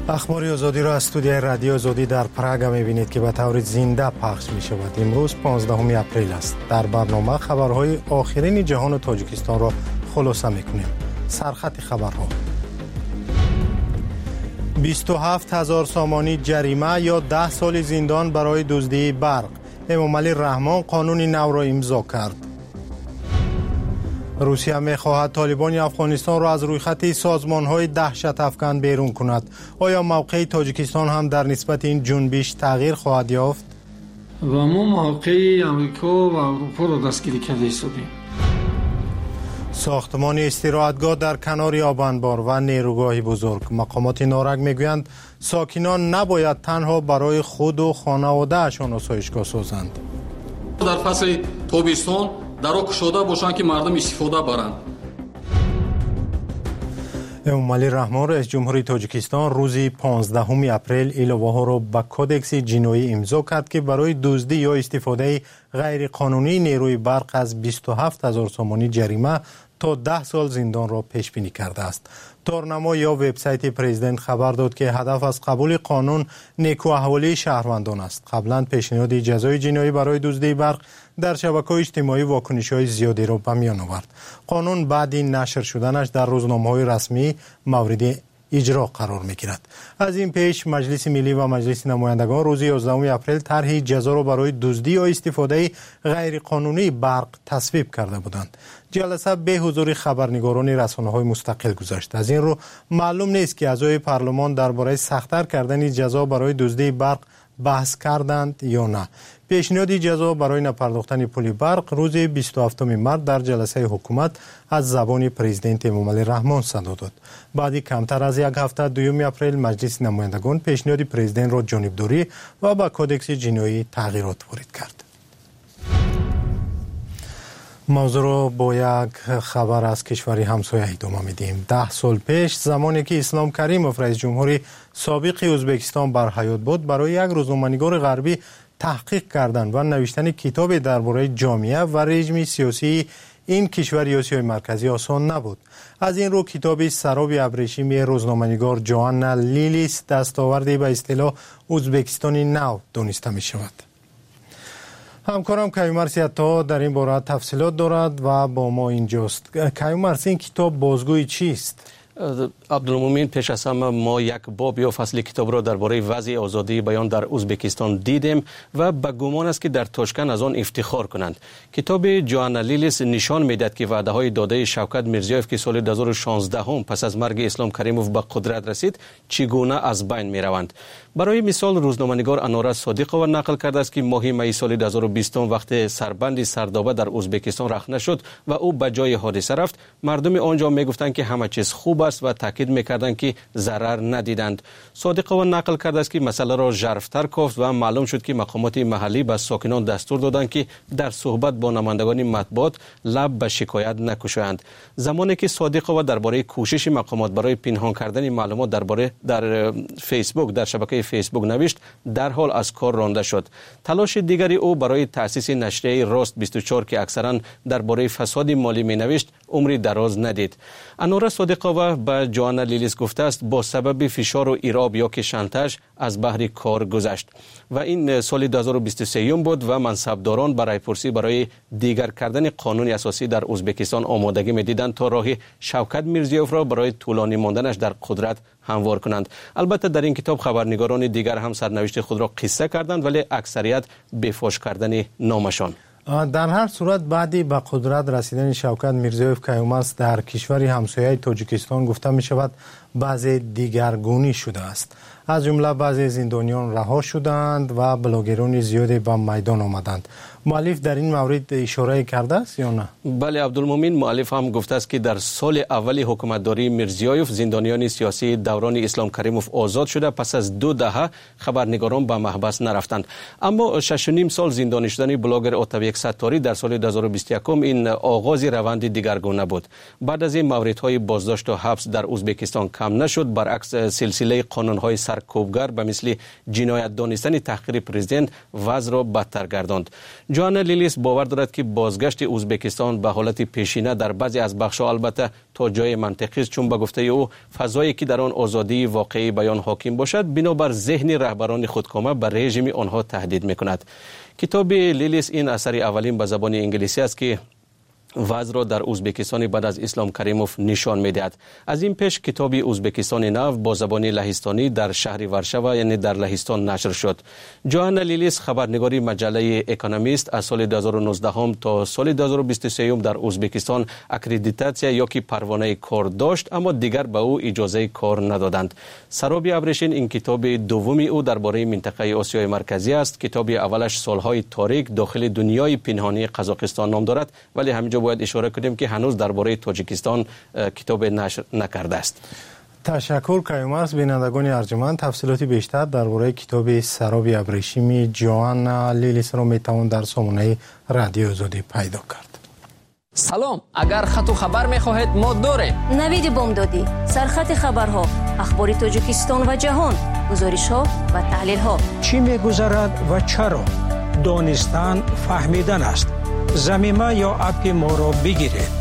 اخبار آزادی را از استودیوی رادیو آزادی در پراگ می‌بینید که به طور زنده پخش می‌شود. امروز 15 اپریل است. در برنامه خبرهای آخرین جهان و تاجیکستان را خلاصه می‌کنیم. سرخط خبرها: 27,000 سامانی جریمه یا 10 سال زندان برای دزدی برق. امامعلی رحمان قانون نو را امضا کرد. روسیه می‌خواهد طالبان افغانستان را از رویخط سازمان‌های دهشت افکن بیرون کند. آیا موقع تاجیکستان هم در نسبت این جنبش تغییر خواهد یافت؟ و ما موقع آمریکا و اروپا را دستگیری کرده ایستادیم. ساختمان استراحتگاه در کنار آبانبار و نیروگاه بزرگ. مقامات نارنج میگویند ساکنان نباید تنها برای خود و خانواده‌شان آسایشگاه سازند. در فصل تابستان درو کشوده باشند که مردم استفاده برند. امامعلی رحمان رئیس جمهوری تاجیکستان روز 15 اپریل الوه‌ها را به کدکس جنایی امضا کرد که برای دزدی یا استفاده غیر قانونی نیروی برق از 27,000 سامانی جریمه تا 10 سال زندان را پیش بینی کرده است. تورنما یا وبسایت پرزیدنت خبر داد که هدف از قبول قانون نیکواحوالی شهروندان است. قبلا پیشنهاد جزای جنایی برای دزدی برق در شبکه‌های اجتماعی واکنش‌های زیادی را به میان آورد. قانون بعد این نشر شدنش در روزنامه‌های رسمی مورد اجرا قرار می‌گیرد. از این پیش مجلس ملی و مجلس نمایندگان روز 11 اپریل طرح جزا را برای دزدی یا استفاده غیر قانونی برق تصویب کرده بودند. جلسه به حضور خبرنگاران رسانه‌های مستقل گذشت. از این رو معلوم نیست که اعضای پارلمان درباره سخت‌تر کردن جزا برای دزدی برق بحث کردند یا نه. پیشنهاد جزا برای نپرداختن پول برق روز 27 مارس در جلسه حکومت از زبان پرزیدنت امامعلی رحمان صدا داد. بعد کمتر از یک هفته 2 اپریل مجلس نمایندگان پیشنهاد پرزیدنت را جانبداری و به کدکس جنایی تغییرات وارد کرد. موضوع را با یک خبر از کشوری همسایه ادامه میدیم. 10 سال پیش زمانی که اسلام کریموف رئیس جمهوری سابق ازبکستان بر حیات بود، برای یک روزنامه‌نگار غربی تحقیق کردن و نوشتن کتابی درباره جامعه و رژیم سیاسی این کشور آسیای مرکزی آسان نبود. از این رو کتاب سراب ابریشمی روزنامه‌نگار جوانا لیلیس دستاوردی به اصطلاح ازبکستانی نو دانسته می شود. همکارم کیومرث عطا در این باره تفصیلات دارد و با ما اینجاست. کیومرث، این کتاب بازگوی چیست؟ عبدالمومن، پیش از همه ما یک باب یا فصل کتاب را درباره وضع آزادی بیان در ازبکستان دیدیم و به گمان است که در تاشکند از آن افتخار کنند. کتاب جوانا لیلیس نشان میدهد که وعده های داده شوکت میرزیایف که سال 2016 پس از مرگ اسلام کریموف به قدرت رسید چگونه از بین می روند. برای مثال روزنامه‌نگار انوره صادقова نقل کرده است که ماه می سال 2020 وقت سربند سردابه در ازبکستان رخنه شد و او به جای حادثه رفت، مردم آنجا میگفتند که همه چیز خوب است و تاکید میکردند که ضرر ندیدند. صادقова نقل کرده است که مسئله را ژرف‌تر گفت و معلوم شد که مقامات محلی به ساکنان دستور دادند که در صحبت با نمایندگان مطبوعات لب به شکایت نکشند. زمانی که صادقова درباره کوشش مقامات برای پنهان کردن معلومات در فیسبوک در شبکه فیسبوک نوشت، در حال از کار رانده شد. تلاش دیگری او برای تأسیس نشریه راست 24 که اکثرا درباره فساد مالی می نوشت عمری دراز ندید. انوره صادقова به جوانا لیلیس گفته است با سبب فشار و ایراب یا که شانتاژ از بحر کار گذشت و این سال 2023 بود و منصبداران برای پرسی برای دیگر کردن قانون اساسی در ازبکستان آمادگی می‌دیدند تا راه شوکت میرزیایف را برای طولانی ماندنش در قدرت هموار کنند. البته در این کتاب خبرنگاران دیگر هم سرنوشت خود را قصه کردند، ولی اکثریت بفاش کردن نامشان. در هر صورت بعدی به قدرت رسیدن شوکت میرزیایف کیومرث در کشوری همسایه تاجیکستان گفته می شود بعض دیگرگونی شده است. از جمله بعضی زندانیان رها شدند و بلاگران زیادی به میدان آمدند. مؤلف در این مورد اشاره کرده است یا نه؟ بله عبدالمومن، مؤلف هم گفته است که در سال اول حکومتداری میرزیایف زندانیان سیاسی دوران اسلام کریموف آزاد شده پس از 2 دهه خبرنگاران به محبس نرفتند. اما 6.5 سال زندانی شدن بلاگر آتابک ستاری در سال 2021 این آغاز روند دیگرگونه بود. بعد از این موردهای بازداشت و حبس در ازبکستان کم نشد، برعکس سلسله قانون‌های سرکوبگر به مثل جنایت دانستن تحقیر پرزیدنت وضع را بدتر گرداند. جوانا لیلیس باور دارد که بازگشت ازبکستان به حالت پیشینه در بعضی از بخش‌ها البته تا جای منطقی است، چون به گفته او فضایی که در آن آزادی واقعی بیان حاکم باشد بنابر ذهن رهبران خودکامه به رژیم آنها تهدید می‌کند. کتاب لیلیس این اثر اولین به زبان انگلیسی است که وضع را در ازبکستان بعد از اسلام کریموف نشان می‌دهد. از این پیش کتاب ازبکستان نو با زبان لهستانی در شهر ورشوا یعنی در لهستان نشر شد. جوانا لیلیس خبرنگاری مجله اکونومیست از سال 2019 تا سال 2023 در ازبکستان اکریدیتاسیا یا که پروانه کار داشت، اما دیگر به او اجازه کار ندادند. سرابی ابریشین این کتاب دومی او درباره منطقه آسیای مرکزی است. کتاب اولش سالهای تاریک داخل دنیای پنهانی قزاقستان نام دارد، ولی همینجا باید اشاره کنیم که هنوز درباره تاجیکستان کتاب نشر نکرده است. تشکر کیومرس. بینندگان ارجمند، تفصیلات بیشتر درباره کتاب سراب ابریشمی جوانا لیلیس را میتوان در سامانه رادیو آزادی پیدا کرد. سلام، اگر خط و خبر میخواهید ما داریم. نوید بامدادی، سرخط خبرها، اخبار تاجیکستان و جهان، گزارش‌ها و تحلیل‌ها. چی می‌گذرد و چرا؟ دانستن فهمیدن است. زمینه یا اپ ما را بگیرید.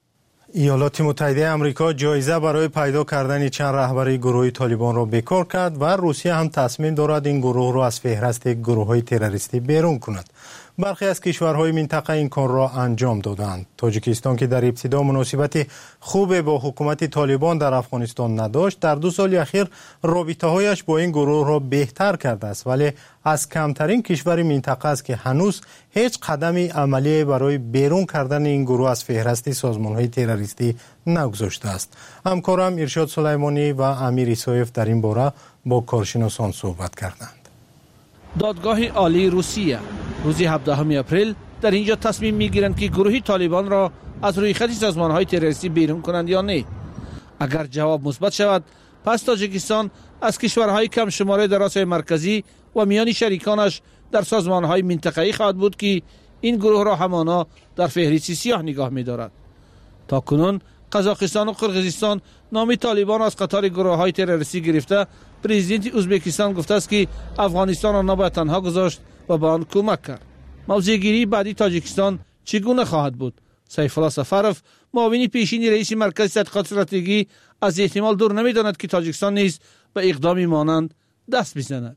ایالات متحده آمریکا جایزه برای پیدا کردن چند رهبر گروه طالبان را بیکار کرد و روسیه هم تصمیم دارد این گروه را از فهرست گروه‌های تروریستی بیرون کند. برخی از کشورهای منطقه این کار را انجام دادند. تاجیکستان که در ابتدا مناسبت خوب با حکومت طالبان در افغانستان نداشت، در 2 سال اخیر رابطه‌هایش با این گروه را بهتر کرده است، ولی از کمترین کشور منطقه است که هنوز هیچ قدمی عملی برای بیرون کردن این گروه از فهرست سازمان‌های تروریستی نگذاشته است. همکارم ارشاد سلیمانی و امیر ایسایف در این باره با کارشناسان صحبت کردند. دادگاه عالی روسیه روز 17 اپریل در اینجا تصمیم میگیرند که گروه طالبان را از روی خط سازمان‌های تروریستی بیرون کنند یا نه. اگر جواب مثبت شود، پس تاجیکستان از کشورهای کم شماره در آسیای مرکزی و میان شریکانش در سازمان‌های منطقه‌ای خواهد بود که این گروه را همانا در فهرست سیاه نگاه می‌دارد. تاکنون قزاقستان و قرقیزستان نام طالبان از قطار گروه‌های تروریستی گرفته، پرزیدنت ازبکستان گفته است که افغانستان را نباید تنها گذاشت و به آن کمک کرد. موضع‌گیری بعدی تاجیکستان چگونه خواهد بود؟ سیف الله سفرов، معاون پیشین رئیس مرکز تحقیقات استراتژی، از احتمال دور نمی‌داند که تاجیکستان نیز به اقدامی مانند دست بزند.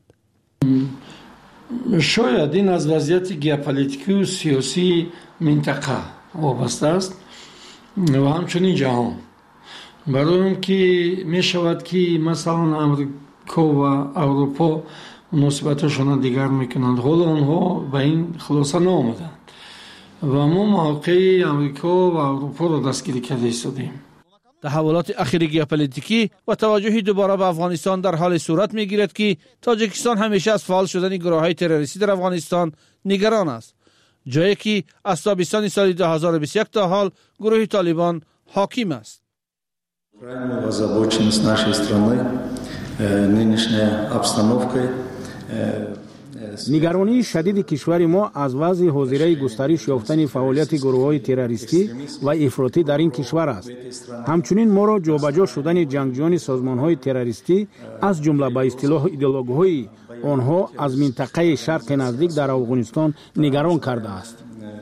شاید این از وضعیت ژئوپلیتیکی و سیاسی منطقه وابسته است و همچنین جهان. برای اینکه می شود که مثلا امریکا و اروپا مناسبتشان دیگر میکنند، حالا آنها به این خلاصه نآمدند و ما موقع امریکا و اروپا را دستگیری کرده ایستادیم. تحولات اخیر ژئوپلیتیکی و توجه دوباره به افغانستان در حال صورت میگیرد که تاجیکستان همیشه از فعال شدن گروه‌های تروریستی در افغانستان نگران است، جایی که از تابستان سال 2021 تا حال گروه طالبان حاکم است. Крайнюю озабоченность нашей страны нынешняя обстановка. نگرانی شدید کشور ما از وضع حاضره گسترش یافتن فعالیت گروه‌های تروریستی و افراطی در این کشور است. همچنین ما را جابجا شدن جنگجویان سازمان‌های تروریستی از جمله به اصطلاح ایدئولوژی آنها از منطقه شرق نزدیک در افغانستان نگران کرده است.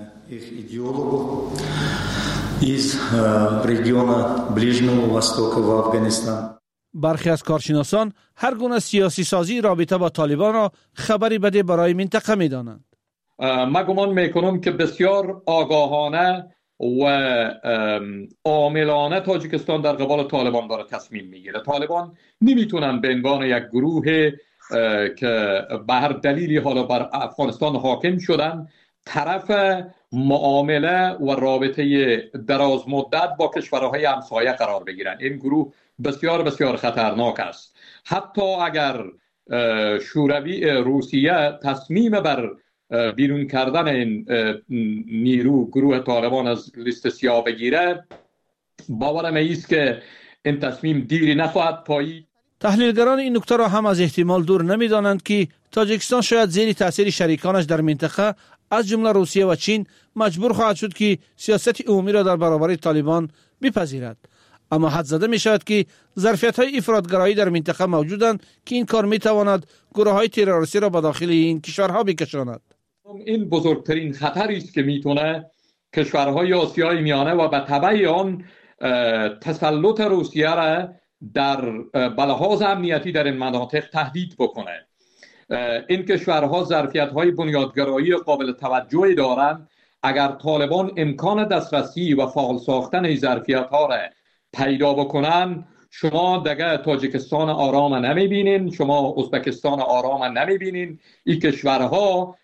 из региона Ближнего Востока в Афганистан. برخی از کارشناسان هر گونه سیاسی سازی رابطه با طالبان را خبری بده برای منطقه می دانند. من گمان میکنم که بسیار آگاهانه و عاملانه تاجیکستان در قبال طالبان داره تصمیم میگیره. طالبان نمیتونن به عنوان یک گروه که به هر دلیلی حالا بر افغانستان حاکم شدن طرف معامله و رابطه دراز مدت با کشورهای همسایه قرار بگیرن. این گروه بسیار بسیار خطرناک است. حتی اگر شوروی روسیه تصمیم بر بیرون کردن این گروه طالبان از لیست سیاه بگیره، باورم است که این تصمیم دیری نخواهد پایید. تحلیلگران این نکته را هم از احتمال دور نمی‌دانند که تاجیکستان شاید زیر تاثیر شریکانش در منطقه از جمله روسیه و چین مجبور خواهد شد که سیاست عمومی را در برابر طالبان بپذیرد. اما حد زده می شود که ظرفیت های افراطگرایی در منطقه موجودند که این کار می تواند گروه های تروریستی را به داخل این کشورها بکشاند. این بزرگترین خطری است که میتونه کشورهای آسیای میانه و به تبع آن تسلط روسیه را در بلحاظ امنیتی در این مناطق تهدید بکنه. این کشورها ظرفیت‌های بنیادگرایی قابل توجهی دارند. اگر طالبان امکان دسترسی و فعال ساختن این ظرفیت‌ها را پیدا بکنن، شما دیگه تاجیکستان آرام نمیبینین، شما ازبکستان آرام نمیبینین. این کشورها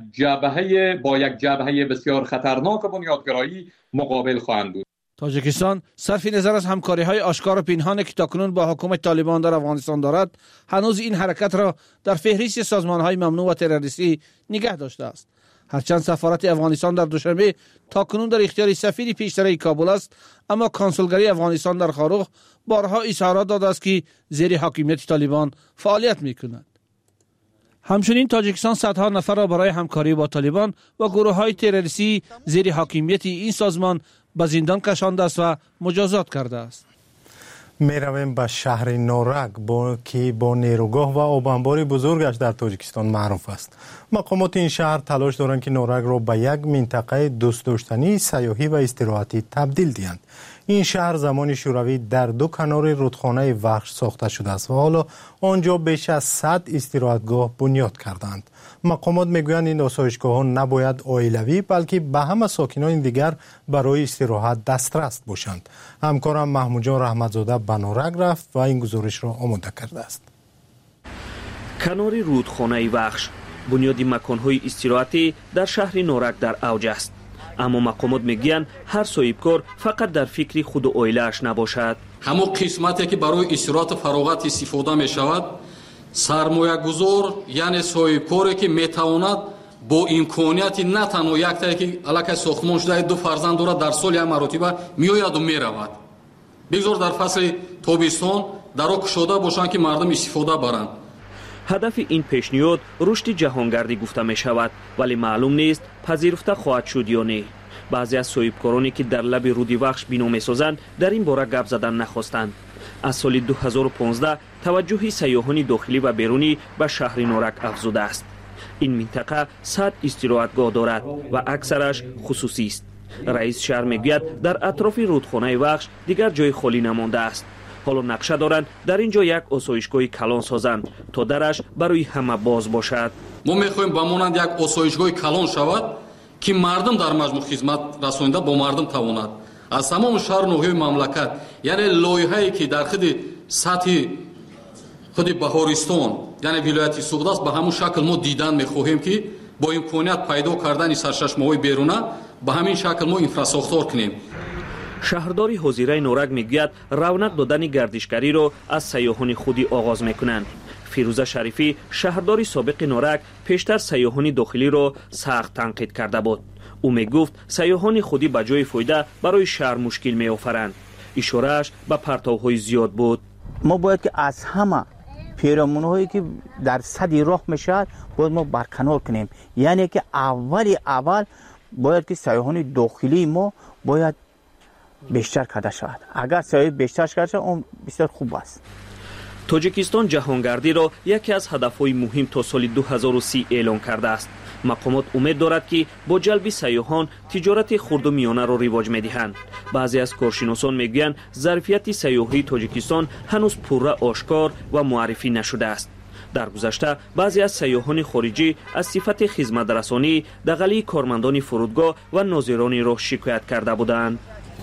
با یک جبهه بسیار خطرناک بنیادگرایی مقابل خواهند بود. تاجیکستان صرف نظر از همکاری‌های آشکار و پنهانی که تاکنون با حکومت طالبان در افغانستان دارد، هنوز این حرکت را در فهرست سازمان‌های ممنوع و تروریستی نگه داشته است. هرچند سفارت افغانستان در دوشنبه تاکنون در اختیار سفیر پیشتر کابل است، اما کنسولگری افغانستان در خاروخ بارها اظهارات داده است که زیر حاکمیت طالبان فعالیت می‌کند. همچنین تاجیکستان صدها نفر را برای همکاری با طالبان و گروه‌های تروریستی زیر حاکمیت این سازمان به زندان کشانده است و مجازات کرده است. می رویم به شهر نورک که با نیروگاه و آبانبار بزرگش در تاجیکستان معروف است. مقامات این شهر تلاش دارند که نورک را به یک منطقه دوست داشتنی سیاحی و استراحتی تبدیل دهند. این شهر زمان شوروی در دو کنار رودخانه وخش ساخته شده است و حالا آنجا بیش از 100 استراحتگاه بنیاد کردند. مقامات میگویند این آسایشگاه‌ها نباید عائلوی بلکه به همه ساکنان دیگر برای استراحت دسترس باشند. همکارم محمود جان رحمتزاده به نورک رفت و این گزارش را آماده کرده است. کنار رودخانه وخش بنیاد مکان‌های استراحتی در شهر نورک در اوج است. اما مقامات میگویند هر صاحبکار فقط در فکر خود و عائله‌اش نباشد. همون قسمتی که برای استراحت و فراغت استفاده می‌شود، سرمایه‌گذار یعنی صاحبکاری که می‌تواند با امکانیت نه تنها یک تا که علاقه ساختمان شده 2 فرزند دارد در سال یک مرتبه میآید و میرود. بگذار در فصل تابستان درا کشاده باشند که مردم استفاده برند. هدف این پیشنهاد رشد جهانگردی گفته می شود، ولی معلوم نیست پذیرفته خواهد شد یا نه. بعضی از صاحبکارانی که در لب رود وخش بنا می‌سازند در این باره گپ زدن نخواستند. از سال 2015 توجه سیاحان داخلی و بیرونی به شهر نورک افزوده است. این منطقه 100 استراحتگاه دارد و اکثرش خصوصی است. رئیس شهر میگوید در اطراف رودخانه وخش دیگر جای خالی نمانده است. حالا نقشه دارند در اینجا یک آسایشگاه کلان سازند تا درش برای همه باز باشد. ما میخواهیم به مانند یک آسایشگاه کلان شود که مردم در مجموع خدمت رسانیده با مردم تواند از تمام شهر نوحه مملکت، یعنی لایحه‌ای که در خود سطح خود بهارستان یعنی ولایت سوغد است به همون شکل ما دیدن میخواهیم که با امکانیت پیدا کردن سرچشمه‌های بیرونه به همین شکل ما انفراساختار کنیم. شهرداری حضیره نورک میگوید رونق دادن گردشگری را از سیاحان خودی آغاز میکنند. فیروزه شریفی شهرداری سابق نورک پیشتر سیاحان داخلی را سخت تنقید کرده بود. او میگفت سیاحان خودی به جای فایده برای شهر مشکل میآفرند. اشاره‌اش به پرتوهای زیاد بود. ما باید که از همه پیرامونهایی که در صدی راه میشد باید ما برکنار کنیم، یعنی که اول باید که سیاحان داخلی ما باید بیشتر کرده شود. اگر سیاحی بیشتر کرده شود اون بسیار خوب است. تاجیکستان جهانگردی را یکی از هدفهای مهم تا سال 2030 اعلان کرده است. مقامات امید دارد که با جلب سیاحان تجارت خرد و میانه را رواج می‌دهند. بعضی از کارشناسان میگویند ظرفیت سیاحی تاجیکستان هنوز پوره آشکار و معرفی نشده است. در گذشته بعضی از سیاحان خارجی از صفت خدمت‌رسانی دغلی کارمندان فرودگاه و ناظران را شکایت کرده بودند.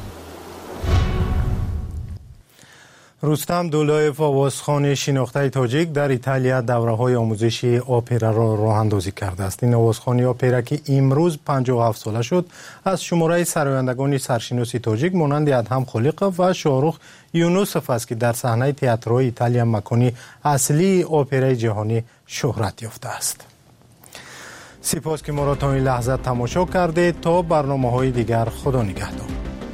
رستم دولایف آوازخوان شناخته تاجیک در ایتالیا دوره‌های آموزشی اپرا را راه اندازی کرده است. این آوازخوانی اپرا که امروز 57 ساله شد از شماره سرایندگان سرشناسی تاجیک مانند ادهم خالقov و شاهرخ یونوسف است که در صحنه تئاترهای ایتالیا مکانی اصلی اپرای جهانی شهرت یافته است. سپاس که ما را تا این لحظه تماشا کردید. تا برنامه‌های دیگر خدا نگهدار.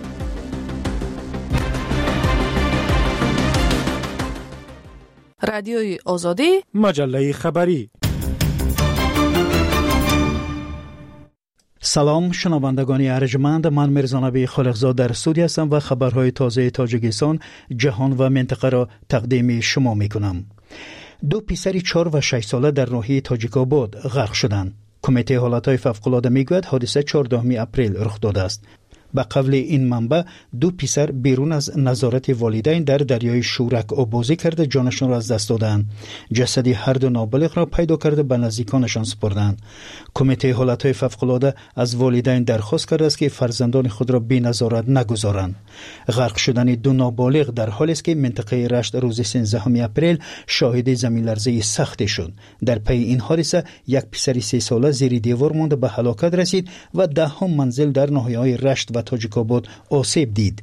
رادیوی آزادی، مجله خبری. سلام شنوندگان ارجمند، من میرزا نبی خالقزاد در استودیو هستم و خبرهای تازه تاجیکستان، جهان و منطقه را تقدیم شما میکنم. 2 پسر 4 و 6 ساله در ناحیه تاجیک‌آباد غرق شدند. کمیته حالتهای فوق‌العاده میگوید حادثه 14 اپریل رخ داده است. به قول این منبع 2 پسر بیرون از نظارت والدین در دریای شورک آبازی کرده جانشان را از دست دادند. جسد هر دو نابالغ را پیدا کرده به نزدیکانشان سپردند. کمیته حالتهای فوق‌العاده از والدین درخواست کرده است که فرزندان خود را بی نظارت نگذارند. غرق شدن 2 نابالغ در حالی است که منطقه رشت روز 13 اپریل شاهد زمین‌لرزه سختی شد. در پی این حادثه یک پسر 3 ساله زیر دیوار مانده به هلاکت رسید و 10 منزل در ناحیه‌های رشت و تاجیک‌آباد آسیب دید.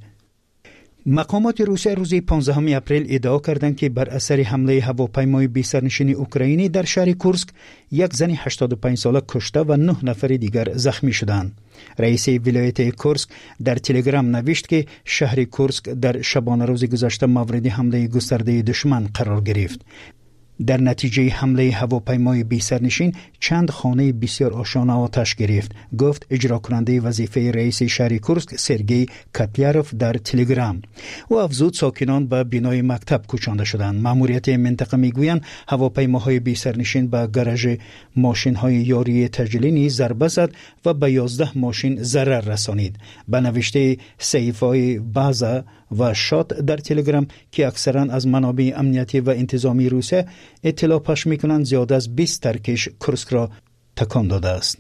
مقامات روسیه روز 15 اپریل ادعا کردند که بر اثر حمله هواپیمای بی سرنشین اوکراینی در شهر کورسک یک زن 85 ساله کشته و 9 نفر دیگر زخمی شدند. رئیس ولایت کورسک در تلگرام نوشت که شهر کورسک در شبانه روز گذشته مورد حمله گسترده دشمن قرار گرفت. در نتیجه حمله هواپیمای بی سرنشین چند خانه بسیار آشانه آتش گرفت، گفت اجرا کننده وظیفه رئیس شهر کورسک سرگئی کاتلیاروف در تلگرام. او افزود ساکنان به بینای مکتب کوچانده شدند. ماموریت منطقه میگویند هواپیماهای بی سرنشین به گاراژ ماشین‌های یاری تجلی نیز ضربه زد و به 11 ماشین ضرر رسانید. به نوشته صحیفه‌های بازا و شات در تلگرام که اکثرا از منابع امنیتی و انتظامی روسیه اطلاع پخش میکنند، زیاد از 20 ترکش کورسک را تکان داده است.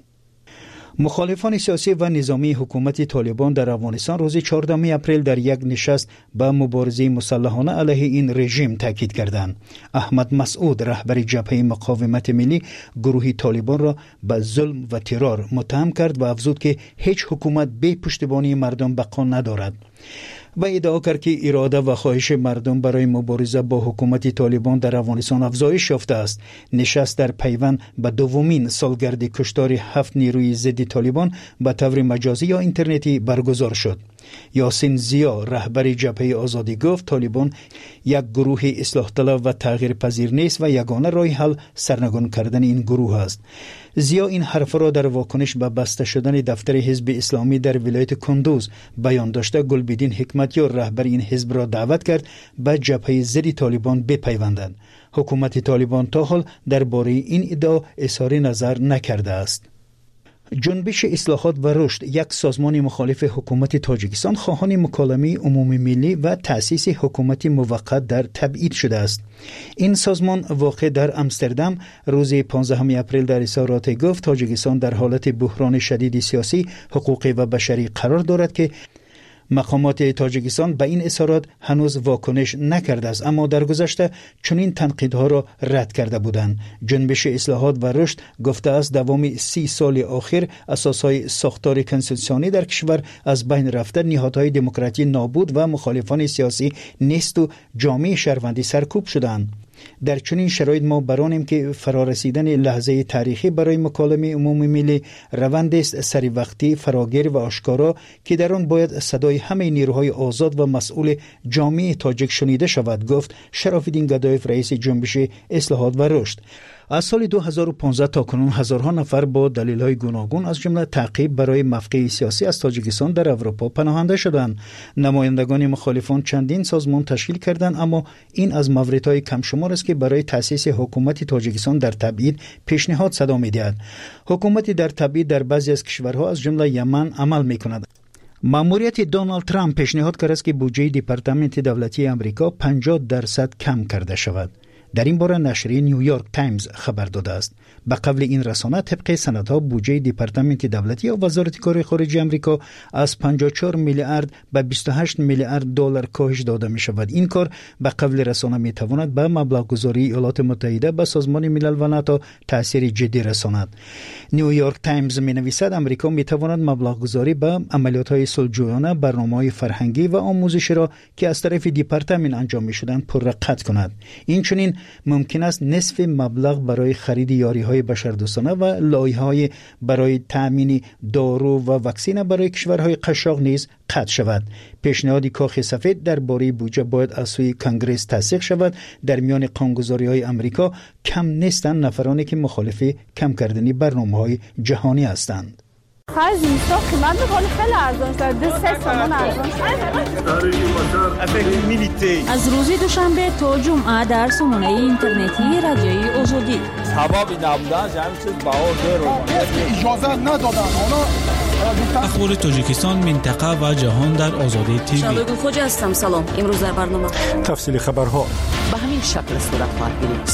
مخالفان سیاسی و نظامی حکومت طالبان در افغانستان روز 14 اپریل در یک نشست به مبارزه مسلحانه علیه این رژیم تاکید کردند. احمد مسعود رهبر جبهه مقاومت ملی گروه طالبان را به ظلم و ترور متهم کرد و افزود که هیچ حکومت بی پشتیبانی مردم بقا ندارد و ادعا کرد که اراده و خواهش مردم برای مبارزه با حکومت طالبان در افغانستان افزایش یافته است. نشست در پیوند به 2مین سالگرد کشتار 7 نیروی ضد طالبان به طور مجازی یا اینترنتی برگزار شد. یاسین زیا رهبر جبهه آزادی گفت طالبان یک گروه اصلاح طلب و تغییر پذیر نیست و یگانه راه حل سرنگون کردن این گروه است. زیا این حرف را در واکنش به بسته شدن دفتر حزب اسلامی در ولایت کندوز بیان داشته. گلبدین حکمتیار رهبر این حزب را دعوت کرد به جبهه ضد طالبان بپیوندند. حکومت طالبان تا حال درباره این ادعا اظهار نظر نکرده است. جنبش اصلاحات و رشد، یک سازمان مخالف حکومت تاجیکستان، خواهان مکالمه عمومی ملی و تأسیس حکومت موقت در تبعید شده است. این سازمان واقع در امستردام روز 15 اپریل در اظهارات گفت تاجیکستان در حالت بحران شدید سیاسی، حقوقی و بشری قرار دارد که مقامات تاجیکستان به این اظهارات هنوز واکنش نکرده است، اما در گذشته چنین تنقیدها را رد کرده بودند. جنبش اصلاحات و رشد گفته است دوام 30 سال اخیر اساسهای ساختار کنستیتوسیونی در کشور از بین رفته، نهادهای دموکراسی نابود و مخالفان سیاسی نیست و جامعه شهروندی سرکوب شدند. در چنین شرایط ما برانیم که فرارسیدن لحظه تاریخی برای مکالمه عمومی ملی روند است سری وقتی، فراگیر و آشکارا که در آن باید صدای همه نیروهای آزاد و مسئول جامعه تاجیک شنیده شود، گفت شراف‌الدین گدایف رئیس جنبش اصلاحات و رشد. از سال 2015 تا کنون هزارها نفر با دلایل گوناگون از جمله تعقیب برای موقع سیاسی از تاجیکستان در اروپا پناهنده شدند. نمایندگان مخالفان چندین سازمان تشکیل کردند، اما این از موردهای کم شمار است که برای تأسیس حکومت تاجیکستان در تبعید پیشنهاد صدا می‌دهد. حکومت در تبعید در بعضی از کشورها از جمله یمن عمل می‌کند. ماموریت دونالد ترامپ پیشنهاد کرده است که بودجه دپارتمنت دولتی آمریکا 50% کم کرده شود. در این باره نشریه نیویورک تایمز خبر داده است. به قول این رسانه طبق سندها بودجه دپارتمنت دولتی یا وزارت کار خارجه آمریکا از 54 میلیارد به 28 میلیارد دلار کاهش داده می شود. این کار به قول رسانه می تواند به مبلغ گذاری ایالات متحده به سازمان ملل و ناتو تاثیر جدی رساند. نیویورک تایمز می نویسد آمریکا می تواند مبلغ گذاری به عملیات های صلح‌جویانه، برنامه‌های فرهنگی و آموزشی را که از طرف دپارتمنت انجام می شدند پرقطع کند. این چنین ممکن است نصف مبلغ برای خرید یاری‌های بشردوستانه و لایحه‌های برای تأمین دارو و واکسن برای کشورهای قشاق نیز قطع شود. پیشنهاد کاخ سفید درباره بودجه باید از سوی کنگره تصدیق شود. در میان قانون‌گذاری‌های آمریکا کم نیستند نفرانی که مخالف کم کردن برنامه‌های جهانی هستند. خرج زمستان قیمت میکنه خیلی ارزان شده 3 تومان ارزان شده. از روز دوشنبه تا جمعه در سامانه اینترنتی رادیوی آزادی سبب نبودن همین چیز بهار رو اجازه ندادن. اخبار تاجیکستان، منطقه و جهان در آزادی تیوی. شبگون خوجا هستم. سلام. امروز در برنامه تفصیل خبرها به همین شکل صورت خواهد گرفت.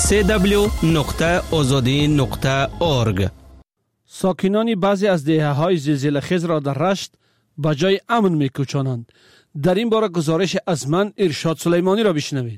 www.azadi.org. ساکنان بعضی از دهه‌های زلزله خیز را در رشت به جای امن می‌کوچانند. در این باره گزارش از من ارشاد سلیمانی را بشنوید.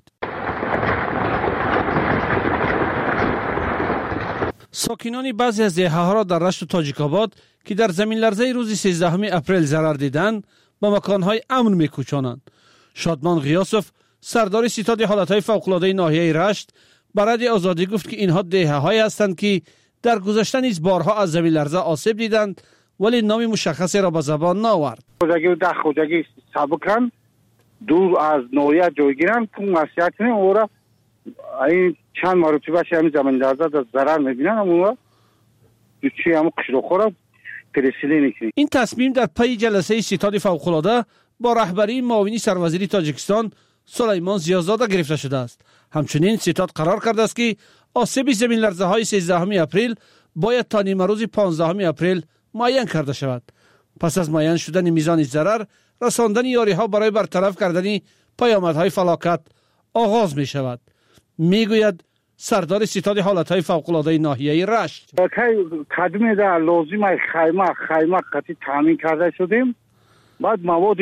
ساکنان بعضی از دهه‌ها را در رشت و تاجیک‌آباد که در زمین لرزه روز 13 اپریل ضرر دیدند به مکان‌های امن می‌کوچانند. شادمان غیاسف، سردار ستاد حالت‌های فوق‌العاده ناحیه رشت، برای آزادی گفت که اینها دهه‌هایی هستند که در گذشته نیز بارها از زمین لرزه آسیب دیدند ولی نام مشخصی را به زبان نآورد. خودگی سابقاً دور از ناحیه جایگیرند که مسئله کنیم و این چند مرتبه همین زمین لرزه در ضرر می‌بینند اما چی هم قشرخو را ترسیلی نکنیم. این تصمیم در پی جلسه ستاد فوق‌العاده با رهبری معاونی سروزیر تاجیکستان سلیمان زیازاده گرفته شده است. همچنین ستاد قرار کرده است که آسیب زمین لرزه های 13 اپریل باید تا نیمه روز 15 اپریل معین کرده شود. پس از معین شدن میزان ضرر، رساندن یاری ها برای برطرف کردن پیامدهای فلاکت آغاز می شود. می گوید سردار ستاد حالتهای فوق‌العاده ناحیه رشت. قدمی در لازم خیمه قطعی تامین کرده شدیم. بعد مواد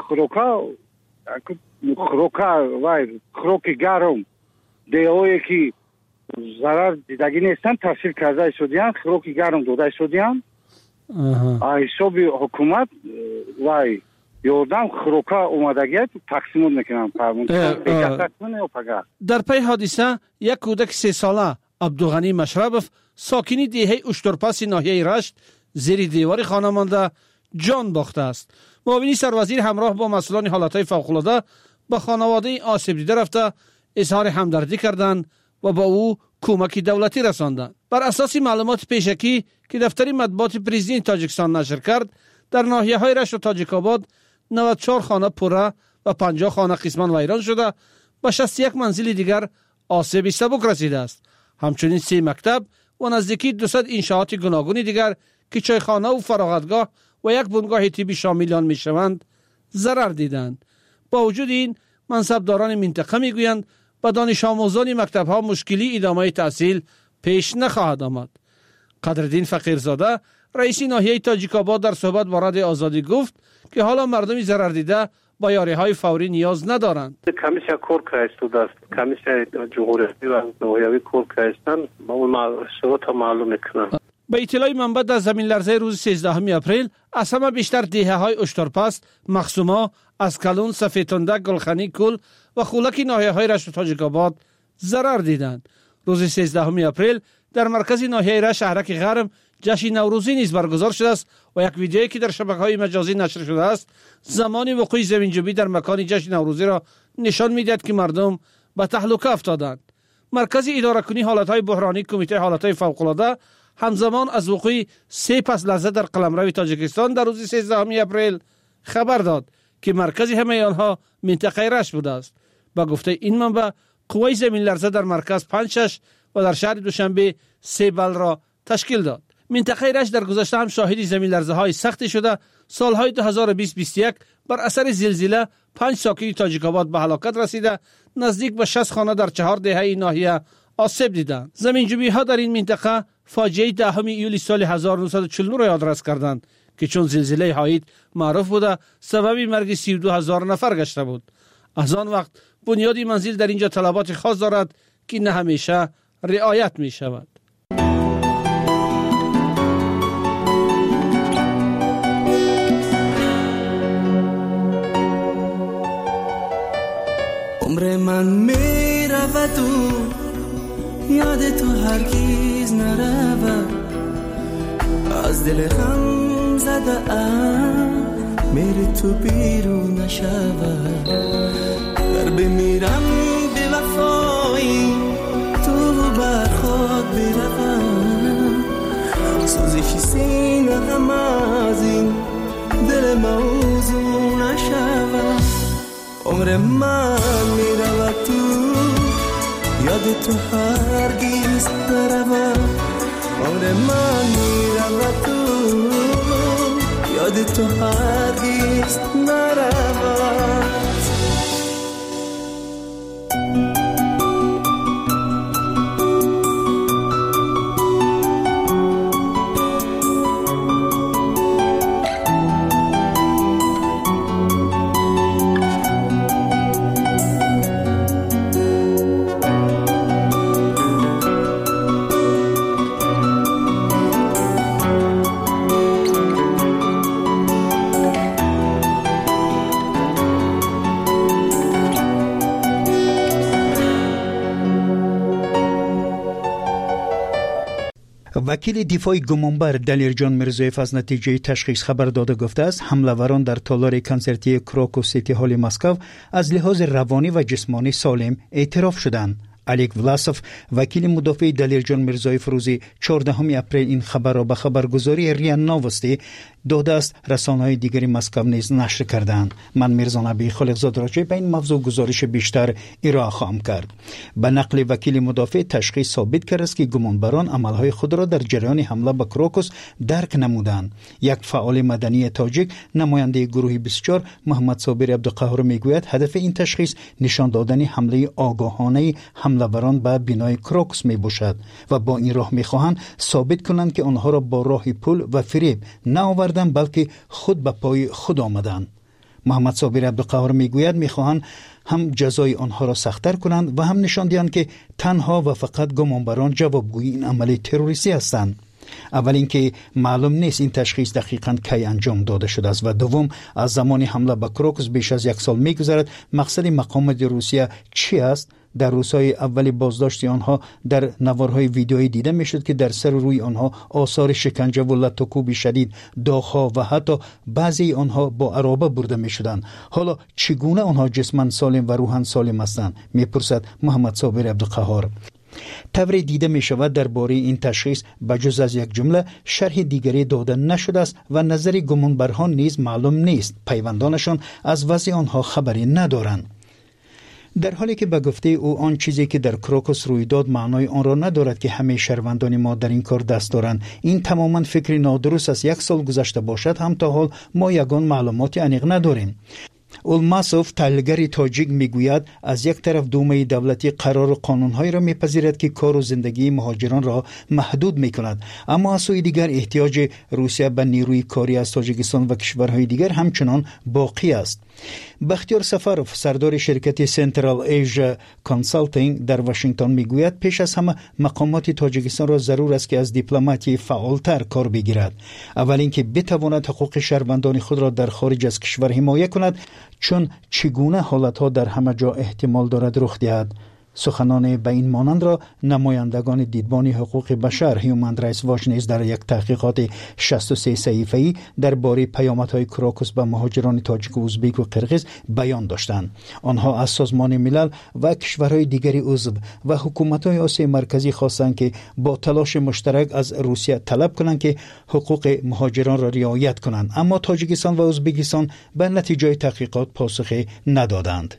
خروک گرم دیوایی که ضرر دیدگی نیستن تحصیل کرده شدیان، خروک گرم داده شدیان. حساب حکومت و یادم خروکا اومدگی تقسیمات میکنم. در پی حادثه یک کودک 3 ساله عبدالغنی مشربف ساکنی دهه اشترپس ناحیه رشت زیر دیوار خانه مانده جان باخته است. معاونی سروزیر همراه با مسئولان حالتهای فوق‌العاده به خانواده آسیب دیده رفته اظهار همدردی کردند و با او کمک دولتی رساندند. بر اساس معلومات پیشکی که دفتر مطبوعات پرزیدنت تاجیکستان نشر کرد، در ناحیه‌های رشت و تاجیک‌آباد 94 خانه پره و 50 خانه قسماً ویران شده و 61 منزل دیگر آسیب سبک رسیده است. همچنین 3 مکتب و نزدیکی 200 انشاءات گوناگون دیگر که چایخانه و فراغتگاه و یک بنگاه طبی شامل آن میشوند ضرر دیدند. با وجود این، منصبداران منطقه میگویند به دانش آموزان مکتب‌ها مشکلی ادامه تحصیل پیش نخواهد آمد. قدردین فقیرزاده، رئیس ناحیه تاجیک‌آباد، در صحبت با رادیو آزادی گفت که حالا مردم ضرر دیده با یاری‌های فوری نیاز ندارند. کمیسیا کار کرده است. کمیسیا جمهوری و ناحیوی کار کردن با اون شروط معلوم میکنن. به اطلاع منبع، در زمین لرزه روز 13 اپریل از همه بیشتر دهه‌های اشترپست، مخصوما، اسکلون، سفیدتندک، گلخانی کل و خولک ناحیه‌های رشت و تاجیک‌آباد ضرر دیدند. روز 13 اپریل در مرکز ناحیه رشت شهرک غرم جشن نوروزی نیز برگزار شده است و یک ویدیویی که در شبکه‌های مجازی نشر شده است زمان وقوع زمینجویی در مکان جشن نوروزی را نشان می‌دهد که مردم به تهلکه افتادند. مرکز اداره کنی حالت‌های بحرانی کمیته حالت‌های فوق‌العاده همزمان از وقوع 3 پس لرزه در قلمرو تاجیکستان در روز 13 اپریل خبر داد که مرکز همه آنها منطقه رشت بوده است. با گفته این منبع، قوه زمین لرزه در مرکز 5-6 و در شهر دوشنبه 3 بل را تشکیل داد. منطقه رشت در گذشته هم شاهد زمین لرزه های سختی شده. سالهای 2020-21 بر اثر زلزله 5 ساکن تاجیک‌آباد به هلاکت رسیده، نزدیک به 60 خانه در 4 دهه ناحیه آسیب دیدند. زمینجویی ها در این منطقه فاجعه 10 ایول سال 1949 را یادرس کردند که چون زلزله هایت معروف بوده سبب مرگ 32,000 نفر گشته بود. از آن وقت بنیادی منزل در اینجا طلبات خاص دارد که نه همیشه رعایت می شود. عمر من می رود و یاد تو هرگز نرود، از دل غم زده ام میری تو بیرون نشود. در بمیرم به وفایی تو بر خود بروم، سوزش سینه غم عمر من میرود تو یاد تو هرگیز نرود عمر من میرود تو یاد تو هرگیز نرود وکیل دفاع گمانبر دلیرجان میرزایف از نتیجه تشخیص خبر داده گفته است حمله‌وران در تالار کنسرتی کراکوس سیتی هال مسکو از لحاظ روانی و جسمانی سالم اعتراف شدند. الیک ولاسوف وکیل مدافع دلیرجان میرزایف روز 14 اپریل این خبر را به خبرگزاری ریا نوستی داده است. رسانه‌های دیگری مسکو نیز نشر کردند. من میرزا نبی خالقزاد راجع به این موضوع گزارش بیشتر ارائه خواهم کرد. به نقل وکیل مدافع تشخیص ثابت کرد است که گمانبران عملهای خود را در جریان حمله به کراکوس درک نمودند. یک فعال مدنی تاجیک نماینده گروه 24 محمد صابر عبدالقهار میگوید هدف این تشخیص نشان دادن حمله آگاهانه حمله‌وران به بنای کراکوس می باشد و با این راه می‌خواهند ثابت کنند که آنها را با راه پول و فریب نه آوردند بلکه خود به پای خود آمدند. محمد صابر عبدالقهار میگوید می‌خواهند هم جزای آنها را سخت‌تر کنند و هم نشان دهند که تنها و فقط گمانبران جوابگوی این عمل تروریستی هستند. اول اینکه معلوم نیست این تشخیص دقیقاً کی انجام داده شده است و دوم از زمان حمله به کراکوس بیش از یک سال می‌گذرد. مقصد مقامات روسیه چی است؟ در روزهای اولی بازداشت آنها در نوارهای ویدیویی دیده میشد که در سر روی آنها آثار شکنجه و لطوکوب شدید، داغ‌ها و حتی بعضی آنها با عرابه برده میشدند. حالا چگونه آنها جسماً سالم و روحاً سالم هستند؟ میپرسد محمد صابر عبدالقهار. طوری دیده می شود درباره این تشخیص بجز از یک جمله شرح دیگری داده نشده است و نظر گمانبران نیز معلوم نیست. پیوندانشان از وضع آنها خبری ندارند. در حالی که به گفته او آن چیزی که در کراکوس روی داد معنای آن را ندارد که همه شهروندان ما در این کار دست دارند. این تماما فکری نادرست است. یک سال گذشته باشد هم تا حال ما یگان معلوماتی عمیق نداریم. اولماسوف تحلیلگر تاجیک میگوید از یک طرف دومه دولتی قرار قانونهایی را میپذیرد که کار و زندگی مهاجران را محدود میکند، اما از سوی دیگر احتیاج روسیه به نیروی کاری از تاجیکستان و کشورهای دیگر همچنان باقی است. بختیار سفروف سردار شرکت سنترال ایژا کانسالتینگ در واشنگتن میگوید پیش از همه مقامات تاجیکستان را ضرور است که از دیپلماتی فعالتر کار بگیرد. اول اینکه بتواند حقوق شهروندان خود را در خارج از کشور حمایت کند، چون چگونه حالتها در همه جا احتمال دارد رخ دهد. سخنان به این مانند را نمایندگان دیدبان حقوق بشر هیومن رایتس واچ نیز در یک تحقیقات 63 صحیفه‌ای درباره پیامدهای کراکوس به مهاجران تاجیک و ازبک و قرغیز بیان داشتند. آنها از سازمان ملل و کشورهای دیگری عضو و حکومت‌های آسیای مرکزی خواستند که با تلاش مشترک از روسیه طلب کنند که حقوق مهاجران را رعایت کنند، اما تاجیکستان و ازبکستان به نتیجه تحقیقات پاسخی ندادند.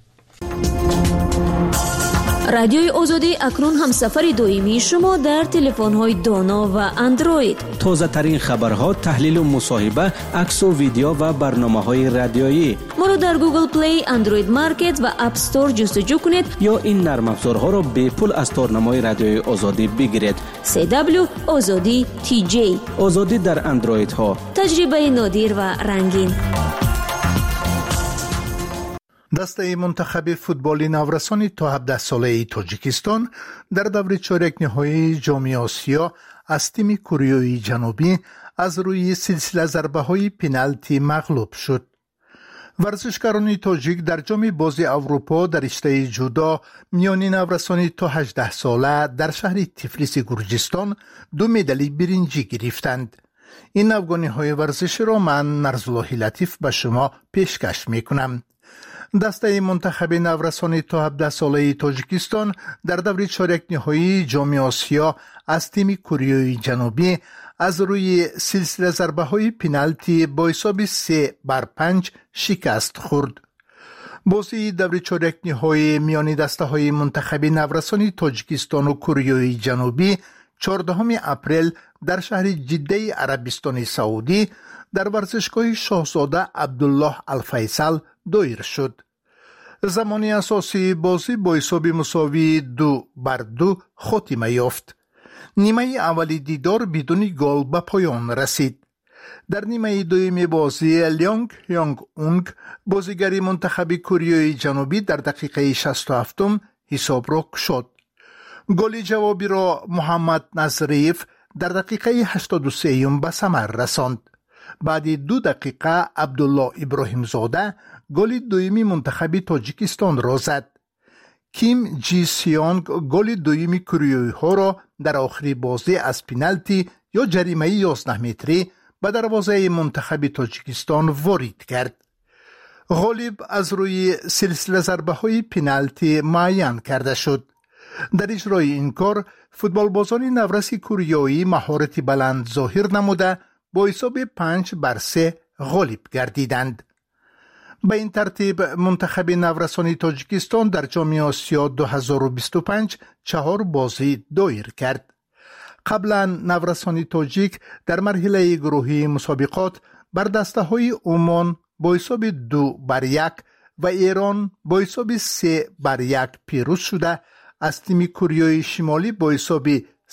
رادیوی آزادی اکنون هم سفر دائمی شما در تلفن‌های دانا و اندروید. تازه ترین خبرها، تحلیل و مصاحبه، عکس و ویدیو و برنامه‌های رادیویی. ما را در گوگل پلی، اندروید مارکت و اپ استور جستجو کنید یا این نرم افزارها را به پول از تارنمای رادیوی آزادی بگیرید. CW آزادی TJ. آزادی در اندروید ها. تجربه نادر و رنگین. دسته منتخب فوتبال نورسان تا 17 ساله تاجیکستان در دور چهارک نهایی جام آسیا از تیم کره جنوبی از روی سلسله ضربه‌های پنالتی مغلوب شد. ورزشکاران تاجیک در جام باز اروپا در رشته جودو میان نورسان تا 18 ساله در شهر تیفلیس گرجستان 2 مدال برنجی گرفتند. این افغانی‌های ورزشی را من نرزالله لطیف به شما پیشکش می‌کنم. دسته منتخب نورسان تا 17 ساله تاجیکستان در دور چهارک نهایی جام آسیا از تیم کره جنوبی از روی سلسله ضربه‌های پنالتی با حساب 3-5 شکست خورد. بازی دور چهارک نهایی میان دسته‌های منتخب نورسان تاجیکستان و کره جنوبی 14 اپریل در شهر جده عربستان سعودی در ورزشگاه شاهزاده عبدالله الفیصل دایر شد. زمان اساسی بازی با حساب مساوی 2-2 خاتمه یافت. نیمه اولی دیدار بدون گل به پایان رسید. در نیمه دوم بازی لیانگ یانگ اونگ بازیگر منتخب کره جنوبی در دقیقه 67 حساب را گشود. گل جوابی را محمد نظریف در دقیقه 83 به ثمر رساند. بعد 2 دقیقه عبدالله ابراهیم زاده گل دومی منتخب تاجیکستان را زد. کیم جی سیانگ گل دومی کره ها را در آخری بازی از پنالتی یا جریمه 11 متری به دروازه منتخب تاجیکستان وارد کرد. غالب از روی سلسله ضربه های پنالتی معین کرده شد. در اجرای این کار فوتبالبازان نورسی کوریایی مهارت بلند ظاهر نموده با حساب 5-3 غالب گردیدند. به این ترتیب منتخب نورسان تاجیکستان در جام آسیا 2025 4 بازی دایر کرد. قبلا نورسان تاجیک در مرحله گروهی مسابقات بر دسته‌های عمان با حساب 2-1 و ایران با حساب 3-1 پیروز شده از تیم کره شمالی با حساب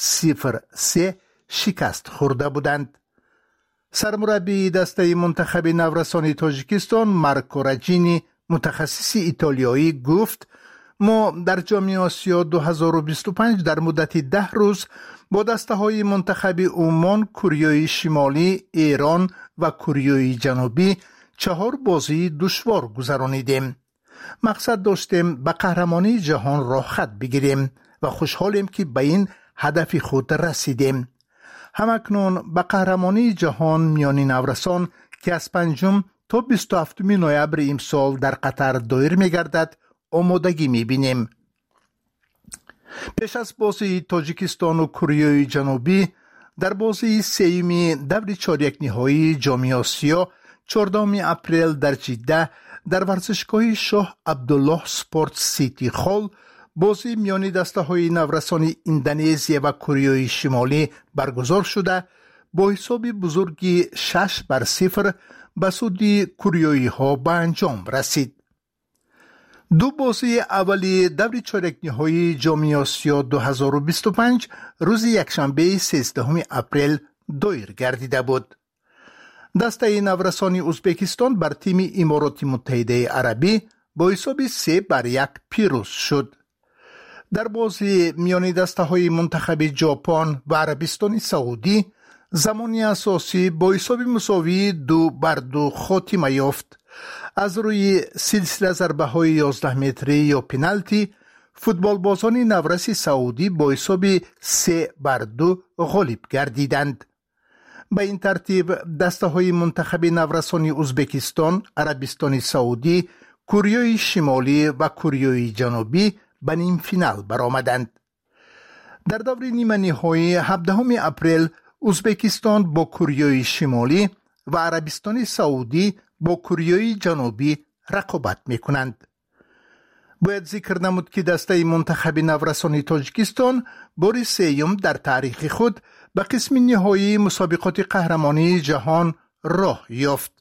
0-3 شکست خورده بودند. سرمربی دسته منتخب نورسان تاجیکستان مارکو راجینی متخصص ایتالیایی گفت ما در جام آسیا 2025 در مدت 10 روز با دسته های منتخب عمان، کره شمالی، ایران و کره جنوبی 4 بازی دشوار گذرانیدیم. مقصد داشتیم به قهرمانی جهان راه خط بگیریم و خوشحالیم که به این هدف خود رسیدیم. همکنون به قهرمانی جهان میان نورسان که از 5 تا 27 نوامبر امسال در قطر دایر می‌گردد آمادگی می‌بینیم. پیش از بازی تاجیکستان و کره جنوبی در بازی سوم دور چهارک نهایی جام آسیا 14 اپریل در جده در ورزشگاه شاه عبدالله سپورت سیتی خال بازی میان دسته‌های نورسان اندونزی و کره شمالی برگزار شده با حساب بزرگی 6-0 به سود کره ها به انجام رسید. 2 بازی اولی دور چهارک نهایی جام آسیا 2025 روز یکشنبه 13 اپریل دایر گردیده بود. دسته نورسان ازبکستان بر تیم امارات متحده عربی با حساب 3-1 پیروز شد. در بازی میان دسته های منتخب ژاپن و عربستان سعودی زمانی اساسی با حساب مساوی 2-2 خاتمه یافت. از روی سلسله ضربه های 11 متری یا پنالتی فوتبالبازان نورسی سعودی با حساب 3-2 غالب گردیدند. به این ترتیب دسته های منتخب نورسان ازبکستان، عربستان سعودی، کره شمالی و کره جنوبی به نیم فینال برآمدند. در دور نیمه نهایی 17 اپریل ازبکستان با کره شمالی و عربستان سعودی با کره جنوبی رقابت می‌کنند. باید ذکر نمود که دسته منتخب نورسان تاجیکستان بار سوم در تاریخ خود به قسم نهایی مسابقات قهرمانی جهان راه یافت.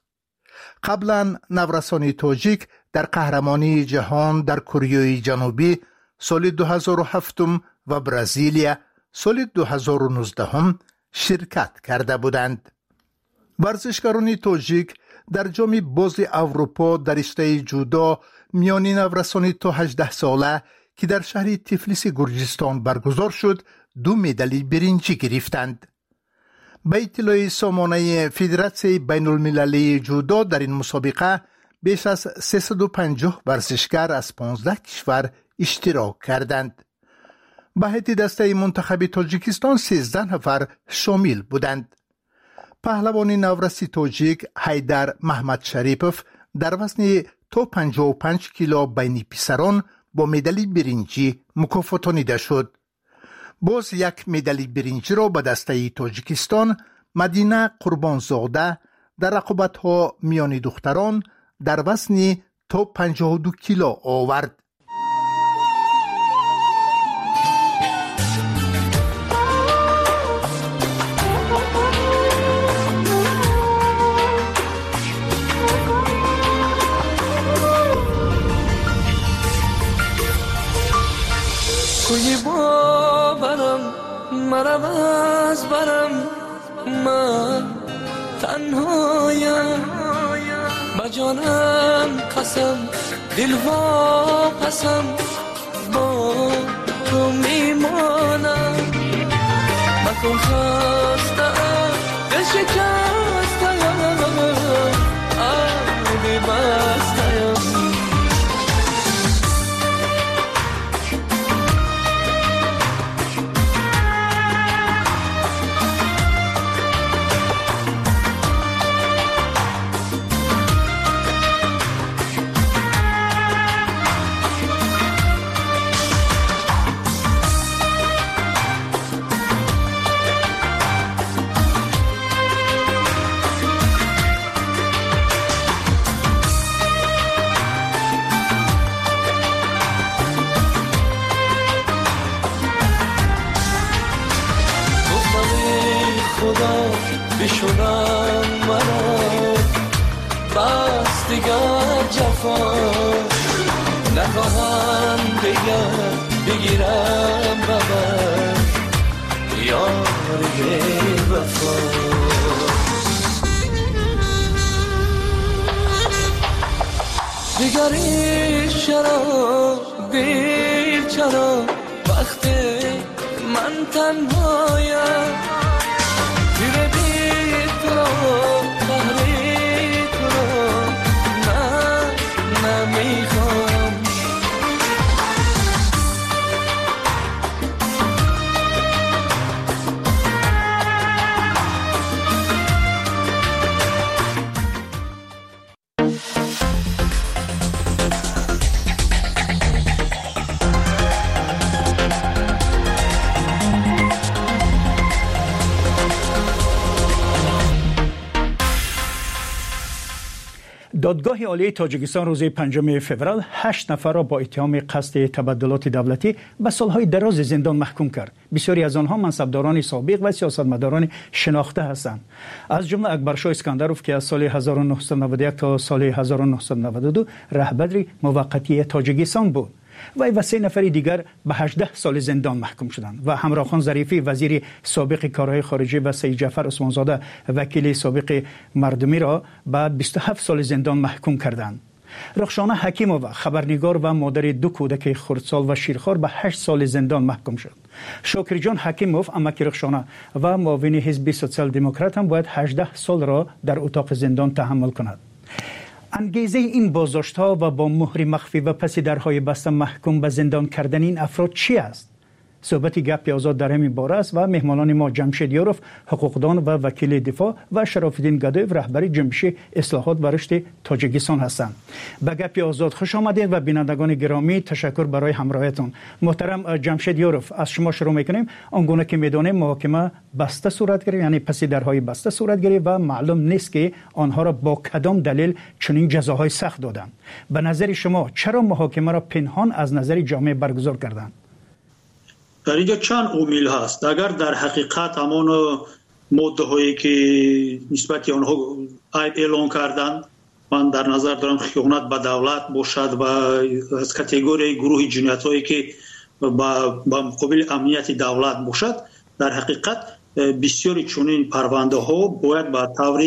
قبلا نورسان تاجیک در قهرمانی جهان در کره جنوبی سال 2007 و برزیلیا سال 2019 شرکت کرده بودند. ورزشکاران تاجیک در جام باز اروپا در رشته جودو میان نورسان تا 18 ساله که در شهر تفلیس گرجستان برگزار شد 2 مدال برنجی گرفتند. به اطلاع سامانه فدراسیون بین المللی جودو در این مسابقه بیش از 350 ورزشکار از 15 کشور اشتراک کردند. به هیئت دسته منتخب تاجیکستان 13 نفر شامل بودند. پهلوان نورسی تاجیک حیدر محمد شریپوف در وزن تا 55 کیلو بین پسران با مدال برنجی مکافاتانیده شد. باز یک مدال برنجی را به دسته تاجیکستان مدینه قربانزاده در رقابت‌ها میان دختران در وزن تا 52 کیلو آورد. کوی باورم مرم از برم من تنهایم با جانم قسم دل واپسم با تو میمانم مکن خستم دل شکستم آبی بستم بشونم مرا بس دیگر جفا نخواهم دیگر بگیرم ببر یار وفا دیگری چرا دیر چرا وقتی من تنهایم دادگاه عالی تاجیکستان روز 5 فوریه 8 نفر را با اتهام قصد تبدلات دولتی به سالهای دراز زندان محکوم کرد. بسیاری از آنها منصبداران سابق و سیاستمداران شناخته هستند. از جمله اکبرشاه اسکندروف که از سال 1991 تا سال 1992 رهبر موقتی تاجیکستان بود. و 3 نفر دیگر به 18 سال زندان محکوم شدند و همراخان ظریفی وزیر سابق کارهای خارجه و سید جعفر عثمانزاده وکیل سابق مردمی را به 27 سال زندان محکوم کردند. رخشانه حکیمووا خبرنگار و مادر 2 کودک خردسال و شیرخوار به 8 سال زندان محکوم شد. شاکر جان حکیموف امک رخشانه و معاون حزب سوسیال دموکرات هم باید 18 سال را در اتاق زندان تحمل کند. انگیزه این بازداشت‌ها و با مهر مخفی و پس درهای بسته محکوم به زندان کردن این افراد چی است؟ صحبت گپ آزاد در همین باره است و مهمانان ما جمشید یاروف حقوقدان و وکیل دفاع و شراف‌الدین گدایف رهبر جنبش اصلاحات و رشد تاجیکستان هستند. به گپ آزاد خوش آمدید و بینندگان گرامی تشکر برای همراهیتون. محترم جمشید یاروف، از شما شروع می‌کنیم. آنگونه که می‌دانیم محاکمه بسته صورت گرفت، یعنی پس درهای بسته صورت گرفت و معلوم نیست که آنها را با کدام دلیل چنین جزاهای سخت دادند. به نظر شما چرا محاکمه را پنهان از نظر جامعه برگزار کردند؟ در اینجا چند عامل هست. اگر در حقیقت همان ماده هایی که نسبت آنها عیب اعلان کردند، من در نظر دارم خیانت به دولت باشد و از کاتگوری گروه جنایت هایی که با مقابل امنیت دولت باشد، در حقیقت بسیاری چنین پرونده ها باید به طور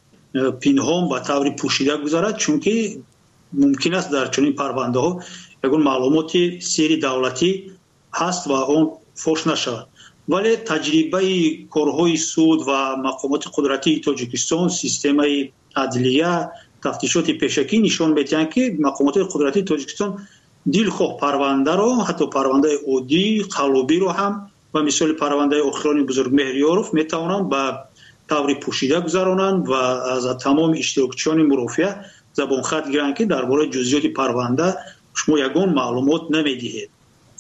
پنهان به طور پوشیده گذارد، چون که ممکن است در چنین پرونده ها یگان معلومات سری دولتی هست و اون فوش نشود. ولی تجربه کارهای سود و مقامات قدرتی تاجیکستان، سیستم عدلیه، تفتیشات پیشکی نشان می‌دهند که مقامات قدرتی تاجیکستان دلخواه پرونده را، حتی پرونده عادی قلبی را هم و مثال پرونده اخران بزرگ مهریاروف میتوانند به طور پوشیده گذرانند و از تمام اشتراکچیان مرافعه زبان خط گیرند که درباره جزئیات پرونده شما یگان معلومات نمیدهید.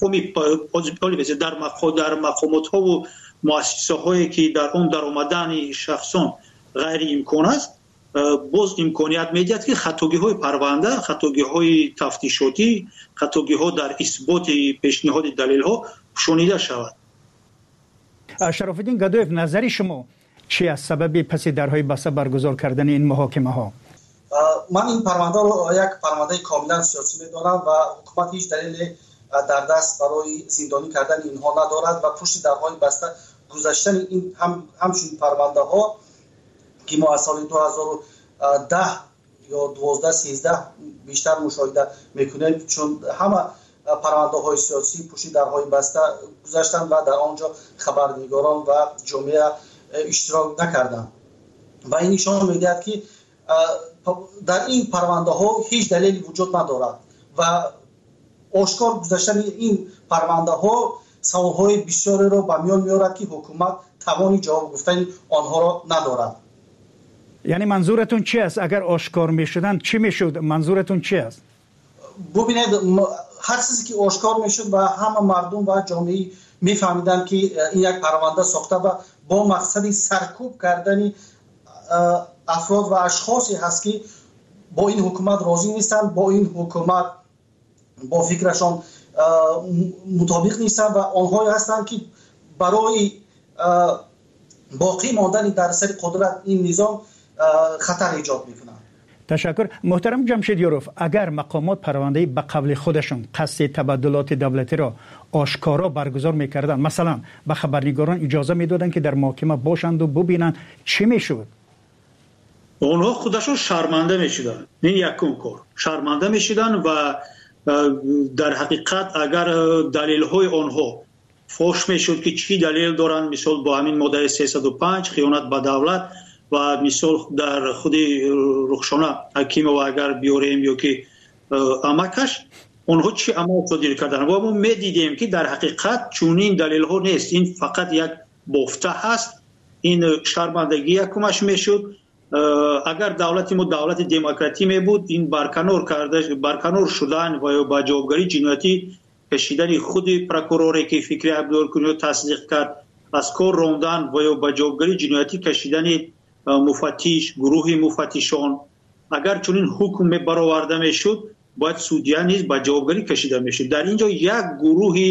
در مقامات ها و مؤسسه هایی که در اون در آمدن شخصان غیر امکان است، باز امکانیت میدهد که خطاگی‌های پرونده، خطاگی‌های تفتیشاتی، خطاگی‌ها در اثبات پیشنهاد دلیل‌ها شنیده شود. شرف الدین گدویف، نظر شما چی از سبب پس درهای بسته برگزار کردن این محاکمه ها؟ من این پرونده رو یک پرونده کاملا سیاسی می‌دانم و حکومت هیچ دلیل در دست برای زندانی کردن اینها ندارد و پشت درهای بسته گذاشتن این همچین پرونده ها که ما از سال 2010 یا 12 13 بیشتر مشاهده میکنیم، چون همه پرونده های سیاسی پشت درهای بسته گذاشتن و در آنجا خبرنگاران و جامعه اشتراک نکردند و این نشان میدهد که در این پرونده ها هیچ دلیلی وجود ندارد و آشکار گذاشتن این پرونده ها سوال های بسیاری را به میان میارد که حکومت توانی جواب گفتن آنها را ندارد. یعنی منظورتون چی است؟ اگر آشکار میشدن چی میشد؟ منظورتون چی است؟ ببینید، هر چیزی که آشکار میشد و همه مردم و جامعه میفهمیدن که این یک پرونده ساخته و با مقصد سرکوب کردن افراد و اشخاصی هست که با این حکومت راضی نیستند، با این حکومت با فکرشان مطابق نیستند و آنهایی هستند که برای باقی ماندن در سر قدرت این نظام خطر ایجاد میکنند. تشکر. محترم جمشیدیاروف، اگر مقامات پرونده به قبل خودشون قصد تبادلات دولتی را آشکارا برگزار میکردن، مثلا به خبرنگاران اجازه میدادن که در محاکمه باشند و ببینن، چی میشد؟ اونها خودشون شرمنده میشدن. این یکم کار شرمنده میشدن و در حقیقت اگر دلیل های آنها فوش میشد که چی دلیل دارن، مثال با همین ماده 305 خیانت به دولت و مثال در خود رخشانه حکیم و اگر بیاریم یا که امکش اونها چی عمل صادر کردن و ما میدیدیم که در حقیقت چونین دلیل ها نیست، این فقط یک بافته هست. این شرمندگی یکمش میشد. اگر دولت ما دولت دموکراتی می بود، این برکنار شدن و با جوابگری جنایتی کشیدن خود پروکوروری که فکری عبدالکنیو تصدیق کرد از کار راندن و با جوابگری جنایتی کشیدن مفتش، گروه مفتشان، اگر چنین حکم برآورده میشد باید سودیان نیز با جوابگری کشیده میشد. در اینجا یک گروه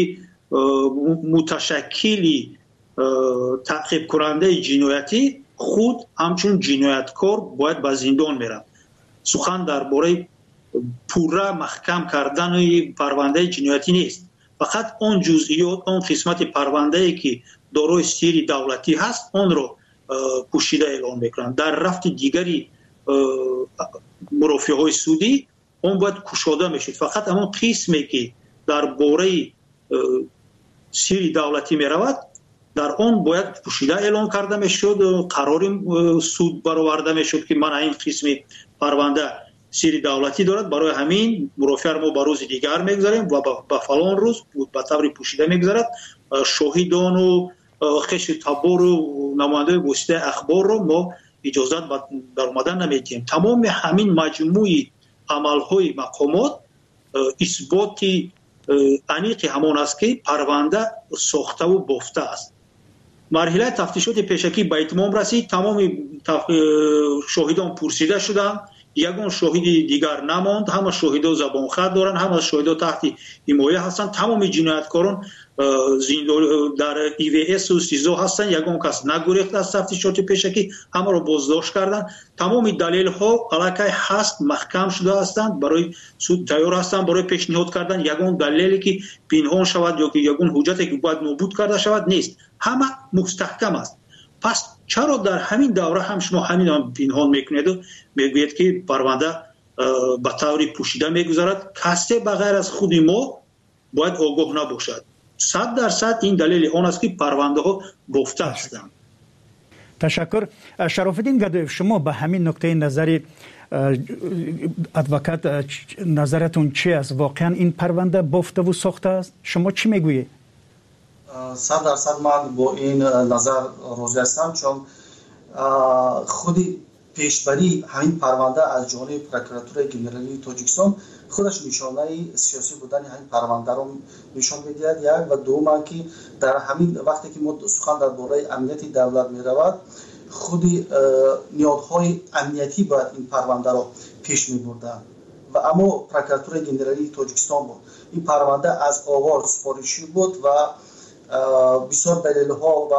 متشکلی تعقیب کننده جنایتی خود همچون جنایتکار باید به زندان میرن. سخن درباره پورا محکم کردن پرونده جنایتی نیست، فقط اون جزئیات، اون قسمت پرونده ای که دارای سری دولتی هست اون رو پوشیده اعلام میکنن. در رفت دیگری مرافعه های سودی اون باید کشاده میشد. فقط همون قسمی که درباره سری دولتی میرود در اون باید پوشیده اعلام کرده میشد، قرار سود برآورده میشد که من این قسم پرونده سری دولتی دارد، برای همین مرافعه ما به روز دیگر میگذاریم و به فلان روز به طور پوشیده میگذارد. شاهدان و خش تبار و نماینده گسته اخبار رو ما اجازت در اومدن نمیدیم. تمام همین مجموعی عملهای مقامات اثبات انیق همان است که پرونده ساخته و بافته است. مرحله تفتیشات پیشکی به اتمام رسید. تمام شاهدان پرسیده شدند، یگان شاهد دیگر نماند. همه شاهدا زبان خط دارن، همه شاهدا تحت حمایه هستند. تمام جنایتکاران در EVS و سیزو هستند. یگان کس نگریخت از تفتیشات پیشکی، همه را بازداشت کردند. تمام دلیل ها علاقه هست، محکم شده هستند، برای سود تیار هستند برای پیشنهاد کردن. یگان دلیلی که پنهان شود یا که یگان حجتی که باید نابود کرده شود نیست، همه مستحکم است. پس چرا در همین دوره هم شما همین پنهان میکنید و میگوید که پرونده به طور پوشیده میگذارد؟ کسی بغیر از خود ما باید آگاه نباشد. 100% این دلیل آن است که پرونده ها گفته هستند. تشکر. شرف الدین گدویف، شما به همین نکته نظری ادوکات نظرتون چی است؟ واقعا این پرونده بافته و ساخته است؟ شما چی میگویید؟ 100% من با این نظر راضی هستم، چون خودی پیشبری همین پرونده از جانب پروکراتور گنرالی تاجیکستان خودش نشانه سیاسی بودن همین پرونده رو نشان می‌دهد. یک و دوم که در همین وقتی که ما سخن درباره امنیت دولت می‌رود، خودی نیازهای امنیتی باید این پرونده را پیش می بردن و اما پروکراتور گنرالی تاجیکستان بود. این پرونده از آغاز سپارشی بود و بسیار دلیل‌ها و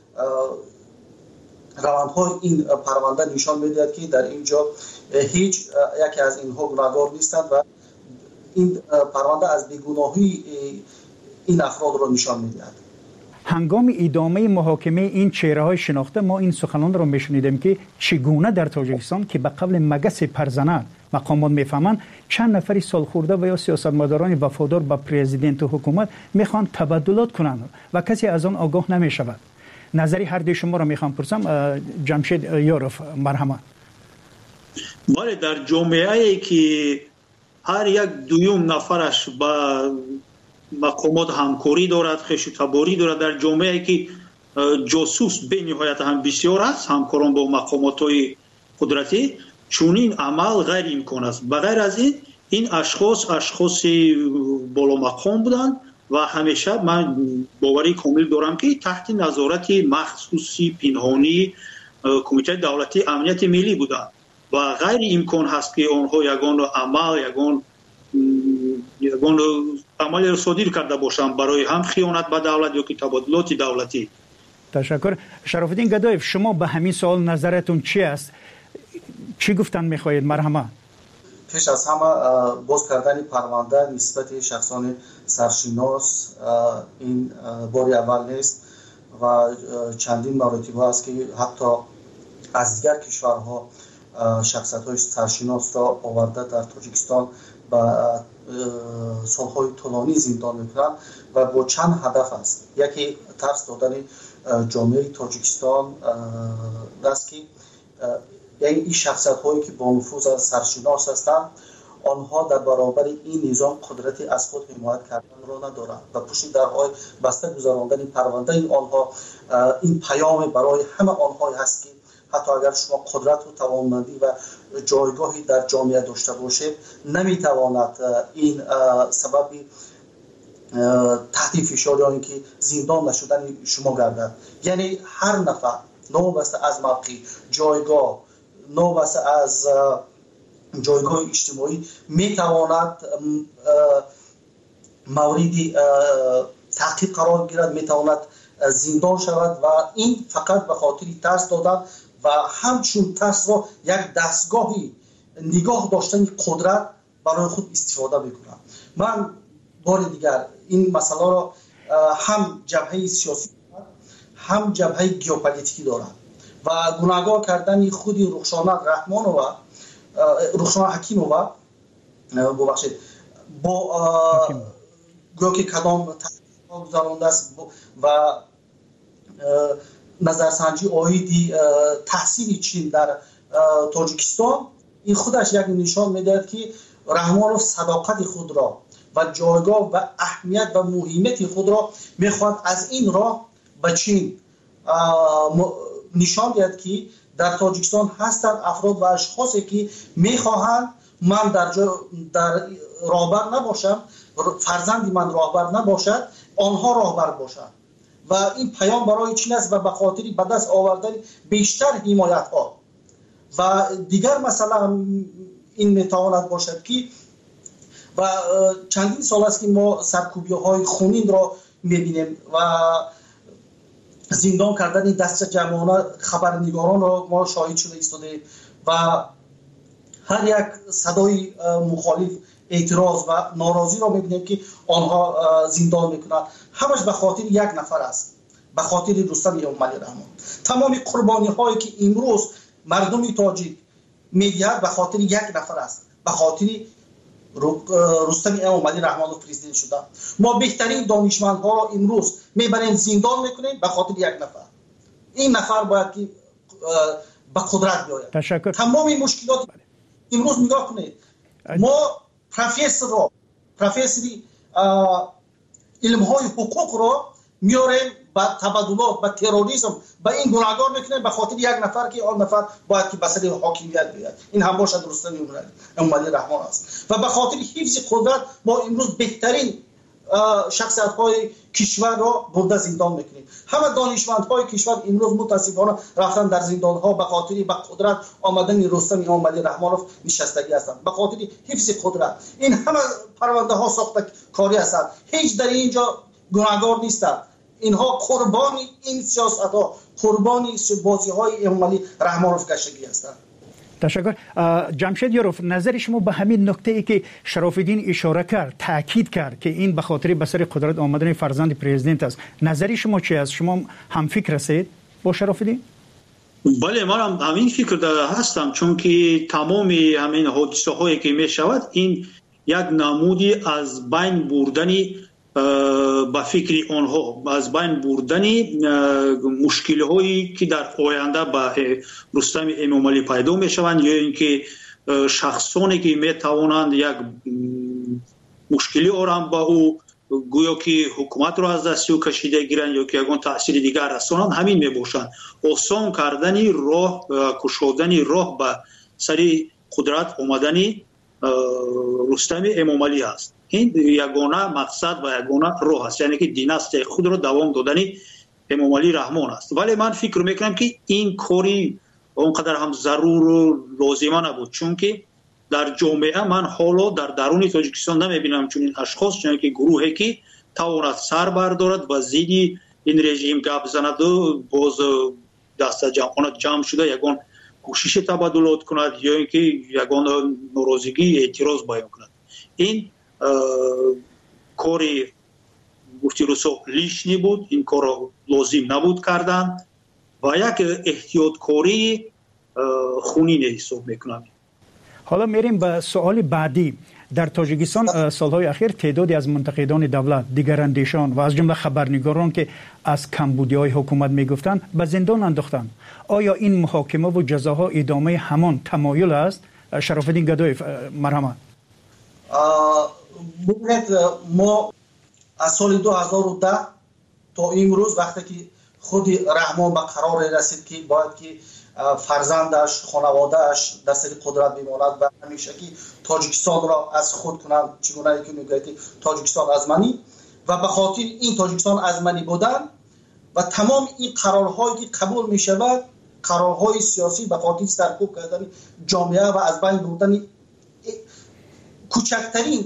روندهای این پرونده نشان می‌دهد که در اینجا هیچ یکی از اینها گناهکار نیستند و این پرونده از بیگناهی این افراد را نشان می‌دهد. هنگام ادامه محاکمه این چهره‌های شناخته ما این سخنان را میشنیدیم که چگونه در تاجیکستان که به قبل مگس پرزنان مقامات میفهمند چند نفری سالخورده و یا سیاستمداران وفادار به پرزیدنت و حکومت میخوان تبادلات کنند و کسی از آن آگاه نمیشود. نظری هر دوی شما را میخوام پرسم. جمشید یاروف مرحمت. بله، در جامعه‌ای که هر یک دوم نفرش با مقامات همکاری دارد، خویشتباری دارد، در جامعه‌ای که جاسوس به نهایت هم بسیار است، همکاران با مقامات‌های قدرتی، چونین عمل غیر امکان است. بغیر از این اشخاص بالا مقام بودند و همیشه من باوری کامل دارم که تحت نظارت مخصوصی پنهانی کمیته دولتی امنیت ملی بودند و غیر امکان هست که آنها یگان عمل را صادر کرده باشند برای هم خیانت به دولت یا که تبادلات دولتی. تشکر. شرافالدین گدایف، شما به همین سوال نظرتون چی است؟ چی گفتن میخواهید؟ مرحمت. پیش از همه باز کردن پرونده نسبت شخصان سرشناس این باری اول نیست و چندین مراتب است که حتی از دیگر کشورها شخصیت‌های سرشناس را آورده در تاجیکستان با سالهای طولانی زندان میکنند و با چند هدف است. یکی ترس دادن جامعه تاجیکستان است که یعنی این شخصیت‌هایی که با نفوذ از سرشناس هستند آنها در برابر این نظام قدرتی از خود حمایت کردن را ندارند و پشت درهای بسته گذراندن پرونده آنها این پیام برای همه آنها هست که حتی اگر شما قدرت و توانمندی و جایگاهی در جامعه داشته باشید نمیتواند این سبب تحت فشار یا اینکه زندان نشدن شما گردد. یعنی هر نفر نوبسته از موقع جایگاه، نوبسته از جایگاه اجتماعی میتواند موردی تحقیق قرار گیرد، میتواند زندان شود و این فقط به خاطر ترس دادن و همچون ترس را یک دستگاهی نگاه داشتن قدرت برای خود استفاده میکنند. من بار دیگر این مسئله را هم جبهه سیاسی هم جبهه ژئوپلیتیکی دارد و گناهکار کردن خود رخشانه رحمانووا رخشانه حکیمووا ببخشید با گویا که کدام تحقیق گذرانده است و نظرسنجی آیدی تحصیل چین در تاجیکستان این خودش یک نشان میدهد که رحمانوف صداقت خود را و جایگاه و اهمیت و مهمیت خود را میخواد از این راه به چین نشان دهد که در تاجیکستان هستند افراد و اشخاصی که میخواهند من در راهبر نباشم، فرزندی من راهبر نباشد، آنها راهبر باشند و این پیام برای چین است و به خاطر به دست آوردن بیشتر حمایت ها و دیگر مسئله این میتواند باشد که و چندین سال است که ما سرکوبی های خونین را میبینیم و زندان کردن دست جمعانه خبرنگاران را ما شاهد شده ایستاده و هر یک صدای مخالف اعتراض و ناراضی را میبینیم که آنها زندان میکنند. همش به خاطر یک نفر است، به خاطر رستم اموملی رحمان. تمام قربانی هایی که امروز مردم تاجیک میدهد به خاطر یک نفر است، به خاطر رستم اموملی رحمان و پرزیدنت شده. ما بهترین دانشمندها را امروز میبریم زندان میکنیم به خاطر یک نفر. این نفر باید که به قدرت بیاید. تشکر. تمام این مشکلات امروز نگاه کنید. ما پروفسوری علم های حقوق را میاریم با تبادلات، با تروریسم، با این گناهکار میکنیم به خاطر یک نفر که آن نفر باید که به سر حاکمیت بیاد. این هم باشد رستم اموملی رحمان است و به خاطر حفظ قدرت ما امروز بهترین شخصیت‌های کشور را برده زندان میکنیم. همه دانشمندهای کشور امروز متاسفانه رفتن در زندان‌ها به خاطر به قدرت آمدن رستم امامعلی رحمانوف نشستگی هستند، به خاطر حفظ قدرت. این همه پرونده ها ساخته کاری هستند، هیچ در اینجا گناهکار نیستند. اینها قربان این سیاست‌ها، قربان بازی‌های امامعلی رحمانوف کشیدگی هستند. تشکر. جمشید یاروف، نظر شما به همین نکته ای که شراف‌الدین اشاره کرد، تاکید کرد که این به خاطر به سر قدرت آمدن فرزند پرزیدنت است، نظر شما چی است؟ شما هم فکر هستید با شراف‌الدین؟ بله، من هم همین فکر داره هستم، چون که تمام همین حادثه هایی که می شود این یک نمودی از بین بردنی با فکر آنها، از بین بردنی مشکل هایی که در آینده با رستم امامعلی پیدا می شوند، یا اینکه شخصانی که می توانند یک مشکلی آرام با او گویا که حکومت را از دست او کشیده گیرند یا که یگان تاثیر دیگر رسانند، همین می باشند. آسان کردنی راه، کشودنی راه به سر قدرت آمدنی رستم امامعلی است. این یگانه مقصد و یگانه راه است، یعنی که دیناستی خود را دوام دادنی امامعلی رحمان است. ولی من فکر میکنم که این کاری اونقدر هم ضرور و لازمه نبود، چون که در جامعه من حالا در درون تاجیکستان نمیبینم چون این اشخاص، چون که گروهی که تواند سر بردارد و زیدی این رژیم گپ زند و باز دست جمع شده یگان کوشش تبادلات کند یا اینکه یگان ناراضگی اعتراض بیان کند. این کاری گفتی رسو لیشنی بود، این کار لازم نبود کردن و یک احتیاطکاری خونین حساب میکنم. حالا میریم به سوال بعدی. در تاجیکستان سالهای اخیر تعدادی از منتقدان دولت، دیگراندیشان و از جمله خبرنگاران که از کمبودی‌های حکومت میگفتند به زندان انداختند. آیا این محاکمه و جزاها ادامه همان تمایل است؟ شراف‌الدین گدایف، مرحمت. ما از سال 2010 تا امروز وقتی که خود رحمان به قرار رسید که باید که فرزندش، خانوادهش در سر قدرت بماند و همیشه که تاجیکستان را از خود کنند، چگونه که میگوید تاجیکستان ازمنی، و به خاطر این تاجیکستان ازمنی بودن و تمام این قرارهایی که قبول می شود، قرارهای سیاسی به خاطر سرکوب کردن جامعه و از بین بردن کوچکترین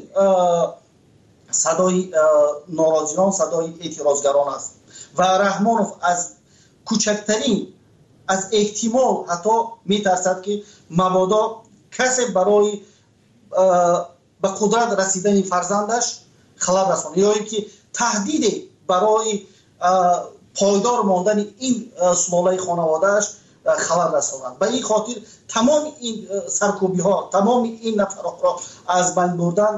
صدای ناراضیان، صدای اعتراضگران است و رحمانوف از کوچکترین از احتمال حتی میترسد که مبادا کسی برای به قدرت رسیدن فرزندش خلل رساند یا اینکه تهدید برای پایدار ماندن این سلاله خانوادهش خلل رساند. به این خاطر تمام این سرکوبی ها، تمام این نفرات را از بین بردن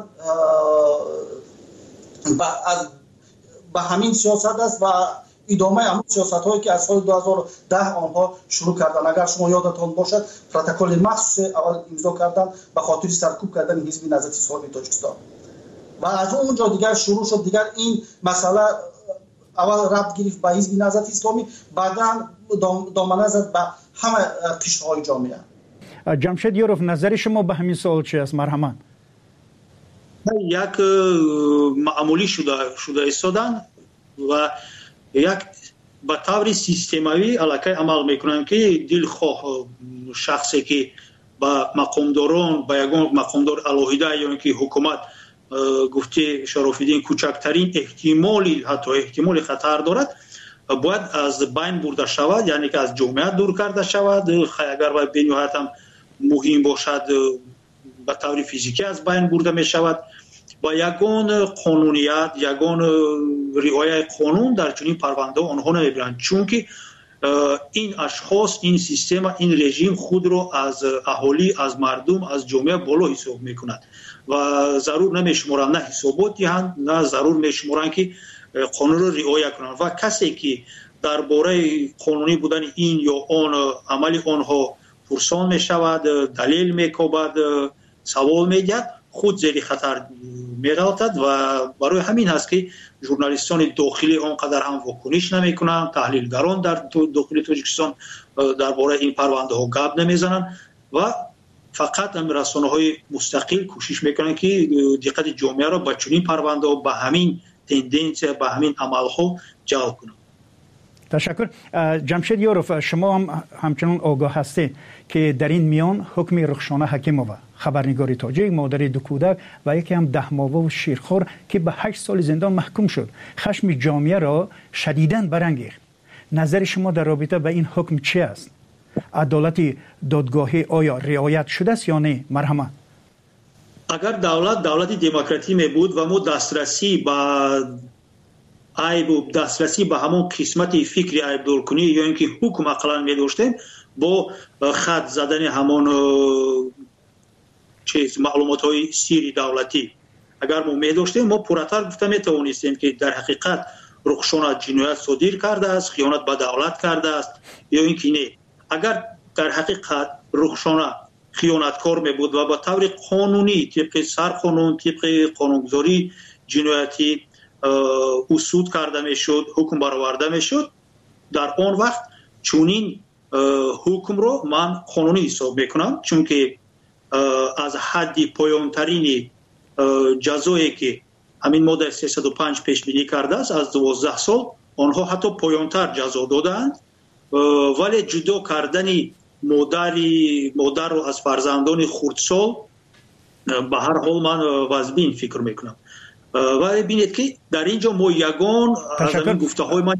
به همین سیاست است و ادامه همون سیاست هایی که از سال 2010 آنها شروع کردن. اگر شما یادتان باشد پروتکل مخصوص اول امضا کردن به خاطر سرکوب کردن حزب نهضت اسلامی تاجیکستان و از اونجا دیگر شروع شد. دیگر این مسئله اول ربط گرفت به حزب نهضت اسلامی، بعدا دامنه زد به همه قشرهای جامعه. جمشید یاروف، نظر شما به همین سوال چی است؟ مرحمت. یک معمولی شده ایستادن و یک به طور سیستماوی علاقه عمل میکنن که دلخواه شخصی که با مقامداران، با یگان مقامدار علاهیده یا اینکه حکومت گفته شراف‌الدین کوچکترین احتمالی، حتی احتمال خطر دارد، باید از بین برده شود، یعنی که از جامعه دور کرده شود. اگر باید به نهایت هم مهم باشد به طور فیزیکی از بین برده می شود. با یگان قانونیت، یگان رعایت قانون در چنین پرونده آنها نمیبینند، چون که این اشخاص، این سیستم، این رژیم خود را از اهالی، از مردم، از جامعه بالا حساب میکند و ضرور نمیشمارند نه حسابات دهند، نه ضرور میشمارند که قانون را رعایت کنند و کسی که درباره قانونی بودن این یا آن عمل آنها پرسان میشود، دلیل میکوبد، سوال میگه، خود زیر خطر می‌غلطد و برای همین هست که ژورنالیستان داخلی آنقدر هم واکنش نمی‌کنند، تحلیلگران در داخل تاجیکستان درباره این پرونده ها گپ نمیزنند و فقط رسانه‌های مستقل کوشش میکنند که دقت جامعه را به چنین پرونده ها به همین تندنسیا به همین عملها جلب کنم. تشکر. جمشید یاروف، شما هم همچنان آگاه هستید که در این میان حکم رخشانه حکیمووا، خبرنگار تاجیک، مادر دو کودک و یکی هم 10 ماهه و شیرخوار که به 8 سال زندان محکوم شد، خشم جامعه را شدیداً برانگیخت. نظر شما در رابطه با این حکم چی است؟ عدالت دادگاهی آیا رعایت شده است یا نه؟ مرحمت. اگر دولت دموکراتی می بود و ما دسترسی به عیب و دسترسی به همون قسمت فکری عیب دور کنی یا اینکه حکم اقلا می داشتیم با خط زدن همون معلومات های سیری دولتی اگر ما می داشتیم ما پورتر گفته می توانستیم که در حقیقت رخشانه جنایت صادر کرده است، خیانت به دولت کرده است یا اینکه نه. اگر در حقیقت رخشانه خیانتکار می بود و با طور قانونی طبق سرقانون طبق قانونگذاری جنایتی اصول کرده می شد، حکم برآورده می شد، در آن وقت چونین حکم رو من قانونی حساب می کنم، چون که از حد پایانترین جزایی که همین ماده 305 پیش بینی کرده است از 12 سال آنها حتی پایانتر جزا دادند، ولی جدا کردن مادر رو از فرزندان خردسال به هر حال من واجبین فکر میکنم. ولی ببینید که در اینجا ما یگان از این گفته های من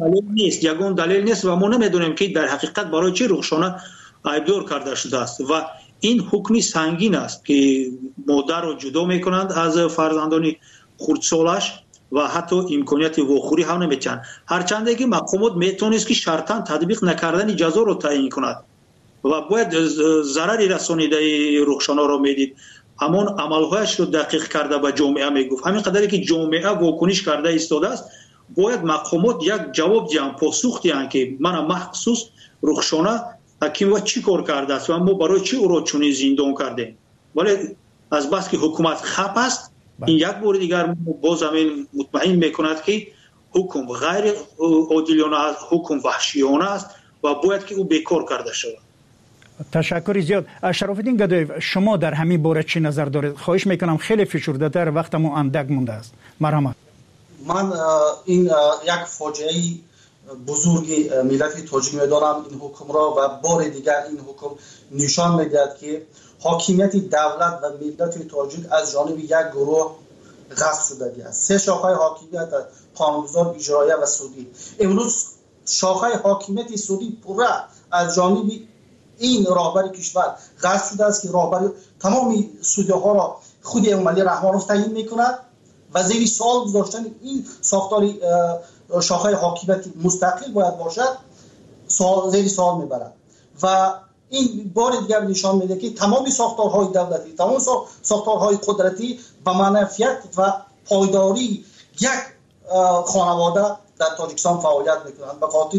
دلیل نیست و ما نمیدونیم که در حقیقت برای چه رخشانه عیبدار کرده شده است و این حکمی سنگین است که مادر رو جدا میکنند از فرزندان خردسالش و حتی امکانیت واخوری هم نمیتن، هرچند که مقامات میتونست که شرطاً تطبیق نکردن جزا رو تعیین کند و باید ضرری رسانیده رخشانه رو میدید، همون عملهایش رو دقیق کرده به جامعه میگفت. همین قدری که جامعه واکنش کرده ایستاده است باید مقامات یک جواب دیان، پاسخ دیان که من مخصوص رخشانه حکیم و چی کار کرده است و ما برای چی او را چنین زندان کردیم. ولی از بس که حکومت خپ است این یک بار دیگر باز همین مطمئن میکند که حکم غیر عادلانه است، حکم وحشیانه است و باید که او بیکار کرده شود. تشکر زیاد. شرافالدین گدایف، شما در همین باره چی نظر دارید؟ خواهش میکنم خیلی فشرده تر، وقتمون اندک مونده است. مرحمت. من این یک فاجعه بزرگی ملت تاجیک میدارم این حکم را و بار دیگر این حکم نشان میدهد که حاکمیت دولت و ملت تاجیک از جانب یک گروه غصب شده است. 3 شاخه حاکمیت قانونگذار، اجرایی و سودی. امروز شاخه حاکمیت سودی پوره از جانب این راهبر کشور غصب شده است که راهبر تمام سودی ها را خود امامعلی رحمانوف تعیین میکند و زیر سوال گذاشتن این ساختار شاخه حاکمیت مستقل باید باشد زیر سوال میبرد و این بار دیگر نشان میده که تمام ساختارهای دولتی، تمام ساختارهای قدرتی به منفعت و پایداری یک خانواده در تاجیکستان فعالیت میکنند به خاطر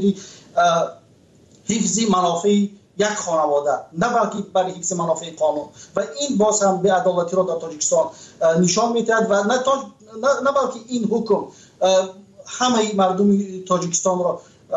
حفظ منافع یک خانواده، نه بلکه برای حفظ منافع قانون و این باز هم به عدالتی را در تاجیکستان نشان میدهد و نه بلکه این حکم همه مردم تاجیکستان را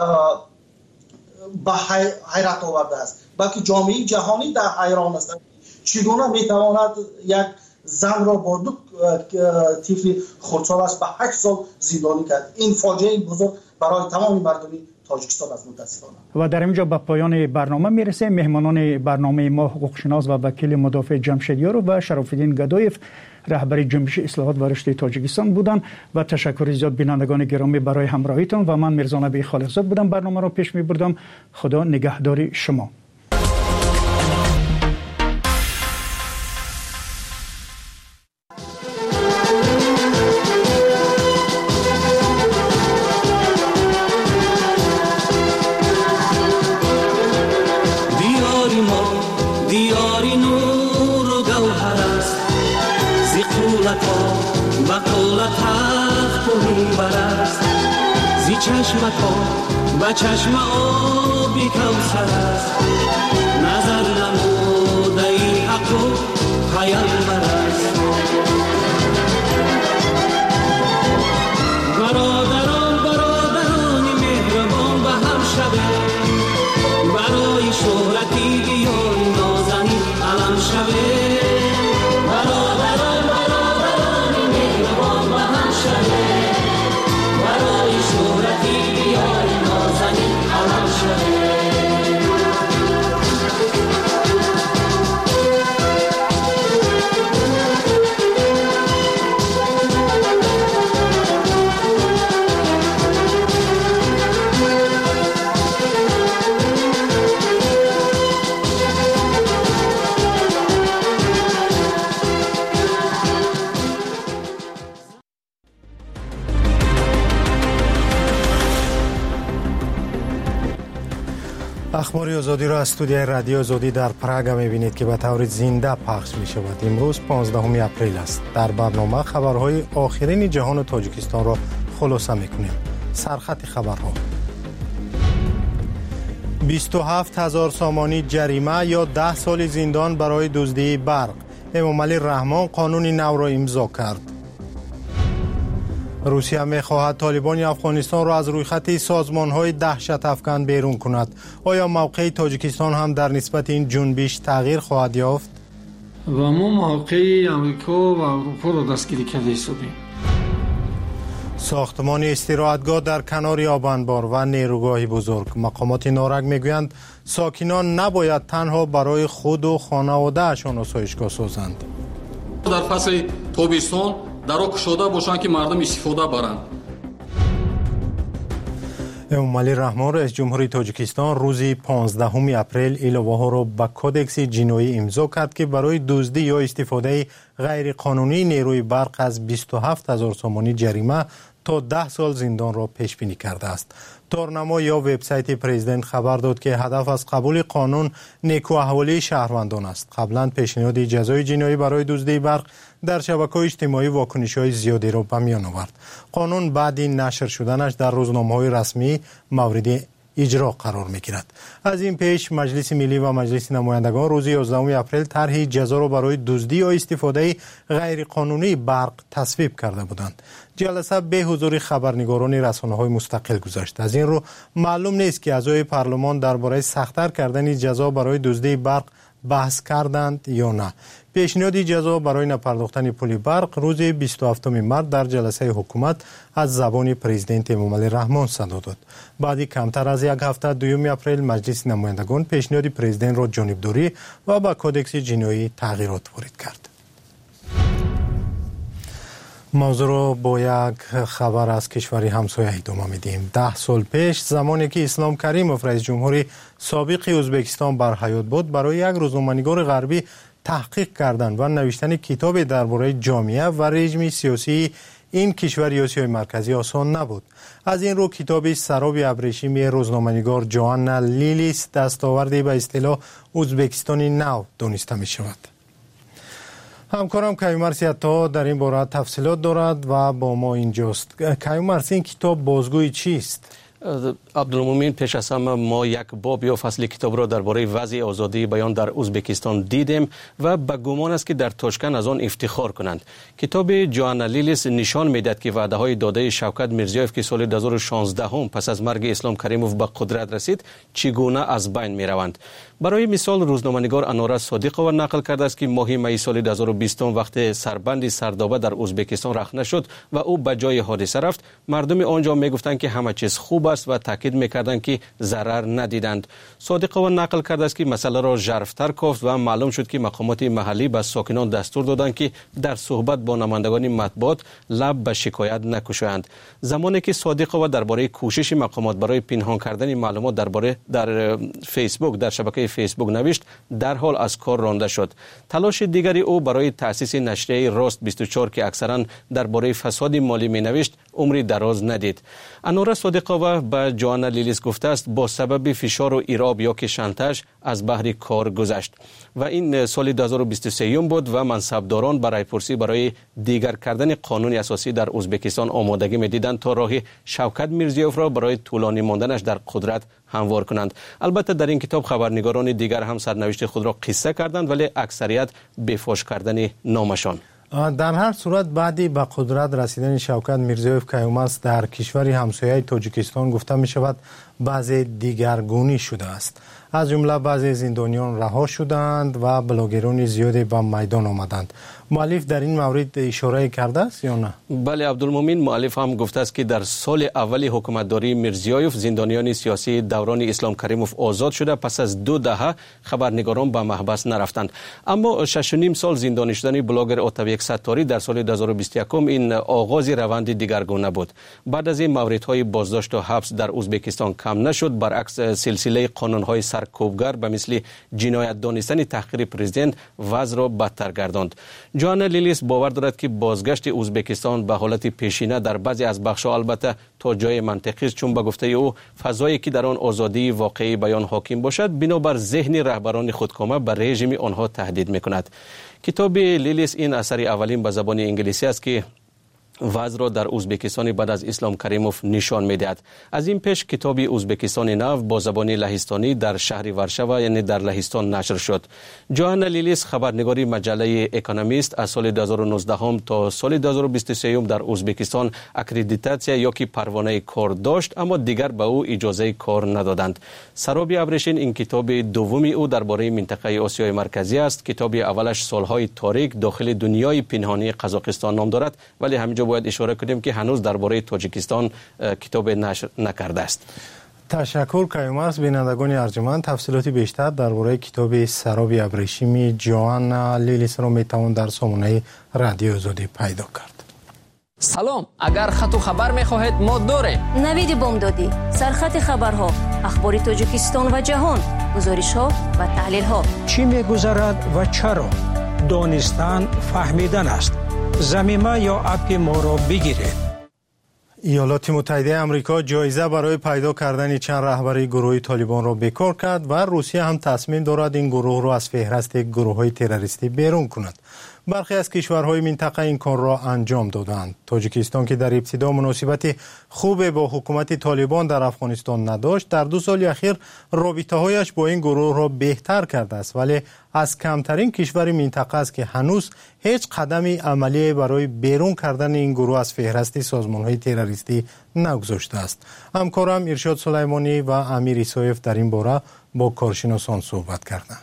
به حیرت آورده است، بلکه جامعه جهانی در حیران است چگونه میتواند یک زن را با 2 طفل خردسال است به 8 سال زندانی کرد. این فاجعه بزرگ برای تمام مردم تاجیکستان است متاسفانه. و در اینجا به پایان برنامه میرسه. مهمانان برنامه ما حقوقشناس و وکیل مدافع جمشید یارو و شرافالدین گدایف رهبر جنبش اصلاحات و رشد تاجیکستان بودند و تشکر زیاد بینندگان گرامی برای همراهیتان و من میرزا نبی خالقزاد بودم برنامه را پیش میبردم. خدا نگهدار شما. با چشم آبی کوثر است نظر نموده ای حق و پیامبر است. برادران مهربان به هم شبه برای شهرتی بیان نازنین علم شبه. برادران مهربان به هم شبه اخبار آزادی را از استودیوی رادیو آزادی در پراگ می‌بینید که به طور زنده پخش می‌شود. امروز 15 اپریل است. در برنامه خبرهای آخرین جهان و تاجیکستان را خلاصه می‌کنیم. سرخط خبرها: 27,000 سامانی جریمه یا 10 سال زندان برای دزدی برق. امامعلی رحمان قانون نو را امضا کرد. روسیه می‌خواهد طالبان افغانستان را از روی خط سازمان‌های دهشت افکن بیرون کند. آیا موقع تاجیکستان هم در نسبت این جنبش تغییر خواهد یافت؟ و ما موقع امریکا و اروپا را دستگیری کرده حسابیم. ساختمان استراحتگاه در کنار آبانبار و نیروگاه بزرگ. مقامات نارنج میگویند ساکنان نباید تنها برای خود و خانواده‌شان آسایشگاه سازند. در فصل تابستان درو کشوده باشند که مردم استفاده برند. امامعلی رحمان رئیس جمهوری تاجیکستان روز 15 اپریل ایلوه را به کودکس جنایی امضا کرد که برای دزدی یا استفاده غیر قانونی نیروی برق از 27,000 سامانی جریمه تا 10 سال زندان را پیش بینی کرده است. تارنما یا وبسایت پرزیدنت خبر داد که هدف از قبول قانون نیکواحوالی شهروندان است. قبلا پیشنهاد جزای جنایی برای دزدی برق در شبکه‌های اجتماعی واکنش‌های زیادی را به میان آورد. قانون بعد این نشر شدنش در روزنامه‌های رسمی مورد اجرا قرار می‌گیرد. از این پیش مجلس ملی و مجلس نمایندگان روز 11 اپریل طرح جزا را برای دزدی یا استفاده غیر قانونی برق تصویب کرده بودند. جلسه به حضور خبرنگاران رسانه‌های مستقل گذشت. از این رو معلوم نیست که اعضای پارلمان درباره سخت‌تر کردن جزا برای دزدی برق بحث کردند یا نه. پیشنهاد جزا برای نپرداختن پول برق روز 27 مارس در جلسه حکومت از زبان پرزیدنت امامعلی رحمان صادر شد. بعد کمتر از یک هفته 2 اپریل مجلس نمایندگان پیشنهاد پرزیدنت را جانبداری و با کودکس جنایی تغییرات وارد کرد. موضوع را با یک خبر از کشوری همسایه ادامه میدیم. 10 سال پیش زمانی که اسلام کریموف رئیس جمهوری سابق ازبکستان بر حیات بود، برای یک روزنامه‌نگار غربی تحقیق کردن و نوشتن کتاب درباره جامعه و رژیم سیاسی این کشور آسیای مرکزی آسان نبود. از این رو کتاب سراب ابریشمی روزنامه‌نگار جوانا لیلیس دستاوردی به اصطلاح ازبکستانی نو دانسته می شود. همکارم کیومرث عطا در این باره تفصیلات دارد و با ما اینجاست. کیومرث، این کتاب بازگوی چیست؟ عبدالمومن، پیش از همه ما یک باب یا فصل کتاب را درباره وضع آزادی بیان در ازبکستان دیدیم و به گمان است که در تاشکند از آن افتخار کنند. کتاب جوانا لیلیس نشان میدهد که وعده های داده شوکت میرزیایف که سال 2016 پس از مرگ اسلام کریموف به قدرت رسید چگونه از بین می روند. برای مثال روزنامه‌نگار انوره صادقова نقل کرده است که ماه می سال 2020 وقت سربند سردابه در ازبکستان رخنه شد و او به جای حادثه رفت، مردم آنجا میگفتند که همه چیز خوب است و تاکید میکردند که ضرر ندیدند. صادقова نقل کرده است که مسئله را ژرفتر گفت و معلوم شد که مقامات محلی به ساکنان دستور دادند که در صحبت با نمایندگان مطبوعات لب به شکایت نکشند. زمانی که صادقова درباره کوشش مقامات برای پنهان کردن معلومات در فیسبوک در شبکه فیسبوک نوشت، در حال از کار رانده شد. تلاش دیگری او برای تأسیس نشریه راست 24 که اکثرا درباره فساد مالی می نوشت عمری دراز ندید. انوره صادقова به جوانا لیلیس گفته است با سبب فشار و ایراب یا که شانتاژ از بحر کار گذشت و این سال 2023 بود و منصبداران برای پرسی برای دیگر کردن قانون اساسی در ازبکستان آمادگی می‌دیدند تا راه شوکت میرزیایف را برای طولانی ماندنش در قدرت هموار کنند. البته در این کتاب خبرنگاران دیگر هم سرنوشت خود را قصه کردند، ولی اکثریت بفاش کردن نامشان. در هر صورت بعدی به قدرت رسیدن شوکت میرزیایف کیومرث در کشور همسایه تاجیکستان گفته می شود بعض دیگرگونی شده است. از جمله بعضی زندانیان رها شدند و بلاگران زیادی به میدان آمدند. مؤلف در این مورد اشاره کرده است یا نه؟ بله عبدالمومن، مؤلف هم گفته است که در سال اول حکومتداری میرزیایف زندانیان سیاسی دوران اسلام کریموف آزاد شده، پس از 2 دهه خبرنگاران به محبس نرفتند. اما 6.5 سال زندانی شدن بلاگر آتابک ستاری در سال 2021 این آغاز روند دیگرگونه بود. بعد از این موردهای بازداشت و حبس در ازبکستان کم نشد، برعکس سلسله قانون‌های سرکوبگر به مثل جنایت دانستن تحقیر پرزیدنت وضع را بدتر گرداند. جوانا لیلیس باور دارد که بازگشت ازبکستان به حالت پیشینه در بعضی از بخش‌ها البته تا جای منطقی است، چون به گفته او فضایی که در آن آزادی واقعی بیان حاکم باشد بنابر ذهن رهبران خودکامه به رژیم آنها تهدید می‌کند. کتاب لیلیس این اثر اولین به زبان انگلیسی است که وضع را در ازبکستان بعد از اسلام کریموف نشان می‌دهد. از این پیش کتاب ازبکستان نو با زبان لهستانی در شهر ورشوا یعنی در لهستان نشر شد. جوانا لیلیس خبرنگاری مجله اکونومیست از سال 2019 تا سال 2023 در ازبکستان اکریدیتاسیا یا که پروانه کار داشت، اما دیگر به او اجازه کار ندادند. سرابی ابریشین این کتاب دومی او درباره منطقه آسیای مرکزی است. کتاب اولش سالهای تاریک داخل دنیای پنهانی قزاقستان نام دارد، ولی همینجا باید اشاره کنیم که هنوز درباره تاجیکستان کتاب نشر نکرده است. تشکر کیومرث. بینندگان ارجمند، تفصیلات بیشتر درباره کتاب سراب ابریشمی جوانا لیلیس را میتوان در سامانه رادیو آزادی پیدا کرد. سلام، اگر خط و خبر میخواهید ما داریم. نوید بامدادی، سرخط خبرها، اخبار تاجیکستان و جهان، گزارش‌ها و تحلیل‌ها. چی می‌گذرد و چرا؟ دانستن فهمیدن است. زمینه یا اپ ما را بگیرید. ایالات متحده آمریکا جایزه برای پیدا کردن چند رهبر گروه طالبان را بکار کرد و روسیه هم تصمیم دارد این گروه را از فهرست گروه‌های تروریستی بیرون کند. برخی از کشورهای منطقه این کار را انجام دادند. تاجیکستان که در ابتدا مناسبت خوب با حکومت طالبان در افغانستان نداشت، در 2 سال اخیر رابطه‌هایش با این گروه را بهتر کرده است، ولی از کمترین کشور منطقه است که هنوز هیچ قدمی عملی برای بیرون کردن این گروه از فهرست سازمان‌های تروریستی نگذاشته است. همکارم ارشاد سلیمانی و امیر ایسایف در این باره با کارشناسان صحبت کردند.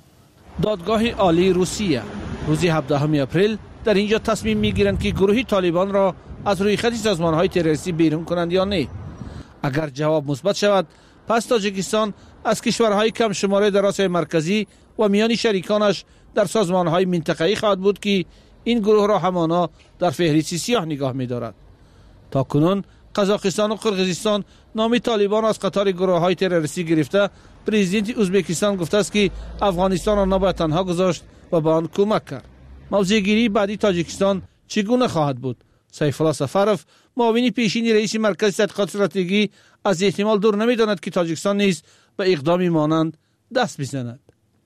دادگاه عالی روسیه روز 17 اپریل در اینجا تصمیم میگیرند که گروه طالبان را از روی خط سازمان‌های تروریستی بیرون کنند یا نه. اگر جواب مثبت شود، پس تاجیکستان از کشورهای کم شماره در آسیای مرکزی و میان شریکانش در سازمان‌های منطقه‌ای خواهد بود که این گروه را همانا در فهرست سیاه نگاه می‌دارد. تاکنون قزاقستان و قرقیزستان نام طالبان از قطار گروه‌های تروریستی گرفته، پرزیدنت ازبکستان گفته است که افغانستان را نباید تنها گذاشت و به آن کمک کرد. موضع‌گیری بعدی تاجیکستان چگونه خواهد بود؟ سیف الله سفرف، معاون پیشین رئیس مرکز تحقیقات استراتژی، از احتمال دور نمی‌داند که تاجیکستان نیز به اقدامی مانند دست بزند.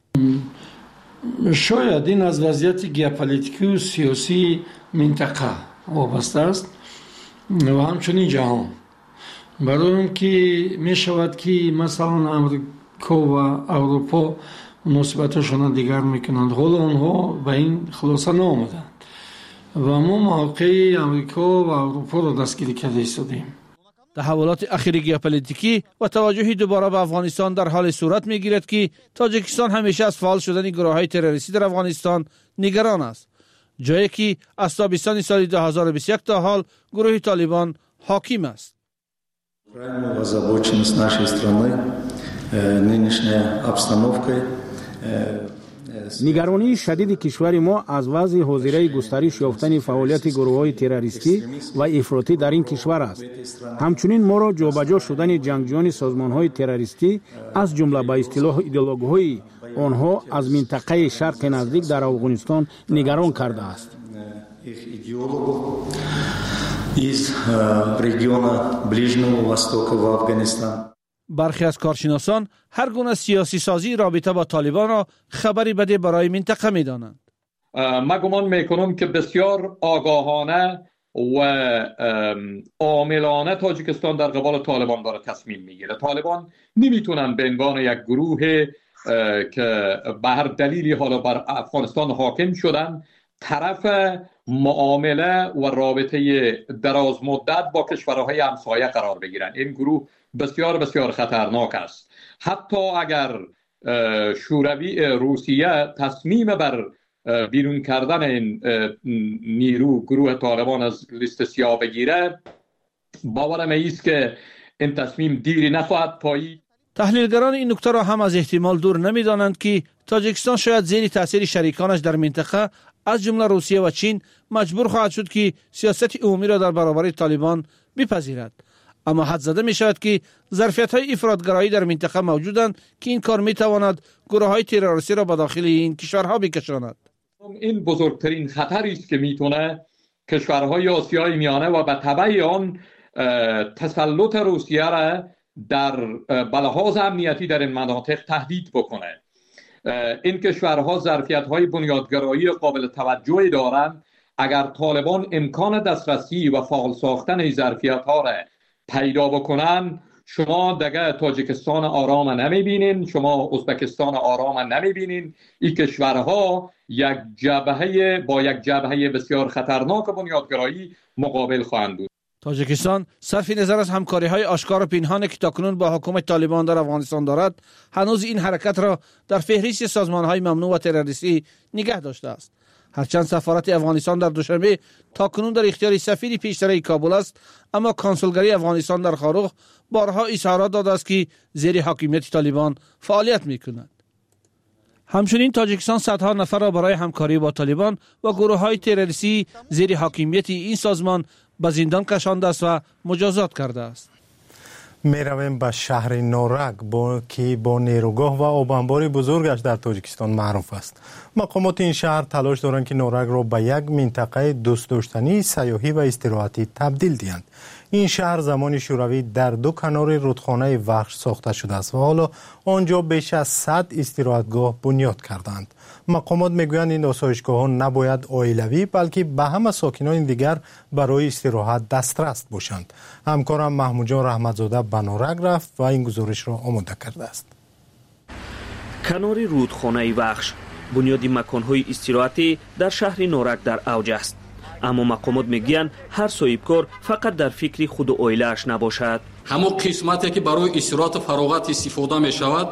شاید این از وضعیت ژئوپلیتیکی و سیاسی منطقه وابسته است و همچنین جهان. برای اون که می شود که مثلا امریکا و اروپا مناسبتشان دیگر میکنند، حالا آنها به این خلاصه نآمدند و ما موقع امریکا و اروپا را دستگیری کرده ایستادیم. تحولات اخیر ژئوپلیتیکی و توجه دوباره به افغانستان در حال صورت میگیرد که تاجیکستان همیشه از فعال شدن گروه‌های تروریستی در افغانستان نگران است، جایی که از تابستان سال 2021 تا حال گروه طالبان حاکم است. Крайне озабочен с нашей страны нынешняя обстановкой. نگرانی شدید کشور ما از وضع حاضره گسترش یافتن فعالیت گروه‌های تروریستی و افراطی در این کشور است. همچنین ما را جابجا شدن جنگجویان سازمان‌های تروریستی از جمله به اصطلاح ایدئولوژی آنها از منطقه شرق نزدیک در افغانستان نگران کرده است. برخی از کارشناسان هر گونه سیاسی سازی رابطه با طالبان را خبری بده برای منطقه می دانند. من گمان میکنم که بسیار آگاهانه و عاملانه تاجیکستان در قبال طالبان داره تصمیم میگیره. طالبان نمیتونن به عنوان یک گروه که به هر دلیلی حالا بر افغانستان حاکم شدن طرف معامله و رابطه دراز مدت با کشورهای همسایه قرار بگیرن. این گروه بسیار بسیار خطرناک است. حتی اگر شوروی روسیه تصمیم بر بیرون کردن این گروه طالبان از لیست سیاه بگیره، باورم است که این تصمیم دیری نخواهد پایید. تحلیلگران این نکته را هم از احتمال دور نمی‌دانند که تاجیکستان شاید زیر تاثیر شریکانش در منطقه از جمله روسیه و چین مجبور خواهد شد که سیاست عمومی را در برابر طالبان بپذیرد. اما حد زده می شود که ظرفیت های افراطگرایی در منطقه موجودند که این کار می تواند گروه های تروریستی را به داخل این کشورها بکشاند. این بزرگترین خطری است که میتونه کشورهای آسیای میانه و به تبع آن تسلط روسیه را در بلحاظ امنیتی در این مناطق تهدید بکنه. این کشورها ظرفیت‌های بنیادگرایی قابل توجهی دارند. اگر طالبان امکان دسترسی و فعال ساختن این ظرفیت‌ها را پیدا بکنن، شما دیگه تاجیکستان آرام نمیبینین، شما ازبکستان آرام نمیبینین. این کشورها یک جبهه بسیار خطرناک بنیادگرایی مقابل خواهند بود. تاجیکستان صرف نظر از همکاری‌های آشکار و پنهان که تاکنون با حکومت طالبان در افغانستان دارد، هنوز این حرکت را در فهرست سازمان‌های ممنوع و تروریستی نگه داشته است. هرچند سفارت افغانستان در دوشنبه تاکنون در اختیار سفیر پیشتر کابل است، اما کنسولگری افغانستان در خارق بارها اظهارات داده است که زیر حاکمیت طالبان فعالیت می‌کند. همچنین تاجیکستان صدها نفر را برای همکاری با طالبان و گروه‌های تروریستی زیر حاکمیت این سازمان به زندان کشانده است و مجازات کرده است. می رویم به شهر نورک که با نیروگاه و آبانبار بزرگش در تاجیکستان معروف است. مقامات این شهر تلاش دارند که نورک را به یک منطقه دوست داشتنی سیاحی و استراحتی تبدیل دهند. این شهر زمان شوروی در دو کنار رودخانه وخش ساخته شده است و حالا آنجا بیش از 100 استراحتگاه بنیاد کردند. مقامات میگویند این آسایشگاه‌ها نباید عائلوی بلکه به همه ساکنان دیگر برای استراحت دسترس باشند. همکارم محمود جان رحمتزاده به نورک رفت و این گزارش را آماده کرده است. کنار رودخانه وخش بنیاد مکان‌های استراحتی در شهر نورک در اوج است. اما مقامات میگویند هر صاحبکار فقط در فکر خود و عائله‌اش نباشد. همون قسمتی که برای استراحت و فراغت استفاده می شود،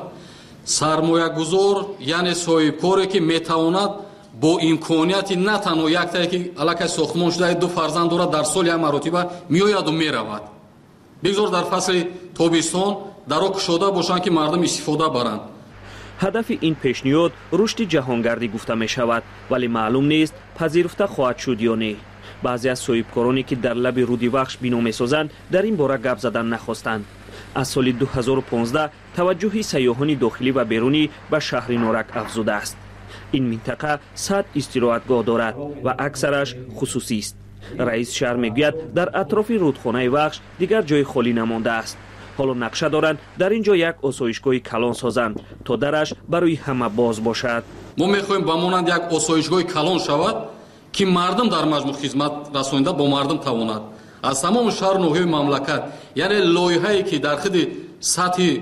سرمایه‌گذار یعنی صاحبکاری که میتواند با امکانیت نه تنها یک تایی که علاقه ساختمان شده 2 فرزند دارد در سال یک مرتبه میآید و میرود. بگذار در فصل تابستان درو کشاده باشند که مردم استفاده برند. هدف این پیشنهاد رشد جهانگردی گفته می شود، ولی معلوم نیست پذیرفته خواهد شد یا نه. بعضی از صاحبکارانی که در لب رود وخش بنا می‌سازند در این باره گپ زدن نخواستند. از سال 2015 توجه سیاحان داخلی و بیرونی به شهر نورک افزوده است. این منطقه 100 استراحتگاه دارد و اکثرش خصوصی است. رئیس شهر میگوید در اطراف رودخانه وخش دیگر جای خالی نمانده است. حالا نقشه دارند در اینجا یک آسایشگاه کلان سازند تا درش برای همه باز باشد. ما میخواهیم بمانند یک آسایشگاه کلان شود که مردم در مجموع خدمت رسانیده با مردم تواند. از تمام شهر نوحه مملکت، یعنی لایحه‌ای که در خود سطح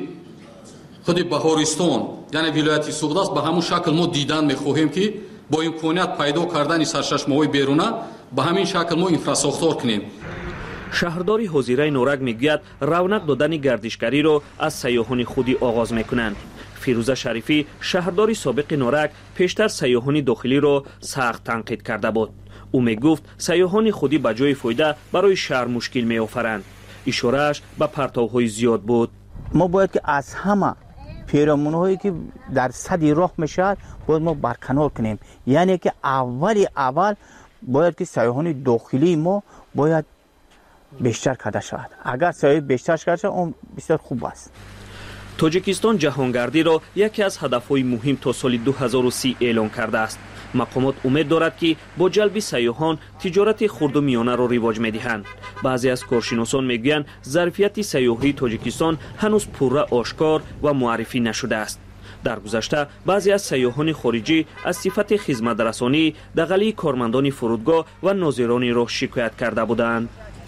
خود بهارستان یعنی ولایت سوخته است، به همون شکل ما دیدن میخواهیم که با امکانیت پیدا کردن سرچشمه‌های بیرونه به همین شکل ما انفراساختار کنیم. شهرداری حضیره نورک میگوید رونق دادن گردشگری را از سیاحان خودی آغاز میکنند. فیروزه شریفی شهرداری سابق نورک پیشتر سیاحان داخلی را سخت تنقید کرده بود. او میگفت سیاحان خودی به جای فایده برای شهر مشکل میآفرند. اشاره‌اش به پرتوهای زیاد بود. ما باید که از همه پیرامونهایی که در صد راه میشد باید ما برکنار کنیم. یعنی که اول باید که سیاحان داخلی ما باید بیشتر کرده شود. اگر سیاحی بیشتر کرده شود اون بسیار خوب است. تاجیکستان جهانگردی را یکی از هدفهای مهم تا سال 2030 اعلان کرده است. مقامات امید دارد که با جلب سیاحان تجارت خرد و میانه را رواج می‌دهند. بعضی از کارشناسان میگویند ظرفیت سیاحی تاجیکستان هنوز پورا آشکار و معرفی نشده است. در گذشته بعضی از سیاحان خارجی از صفت خدمت رسانی دغلی کارمندان فرودگاه و ناظران را شکایت کرده بودند.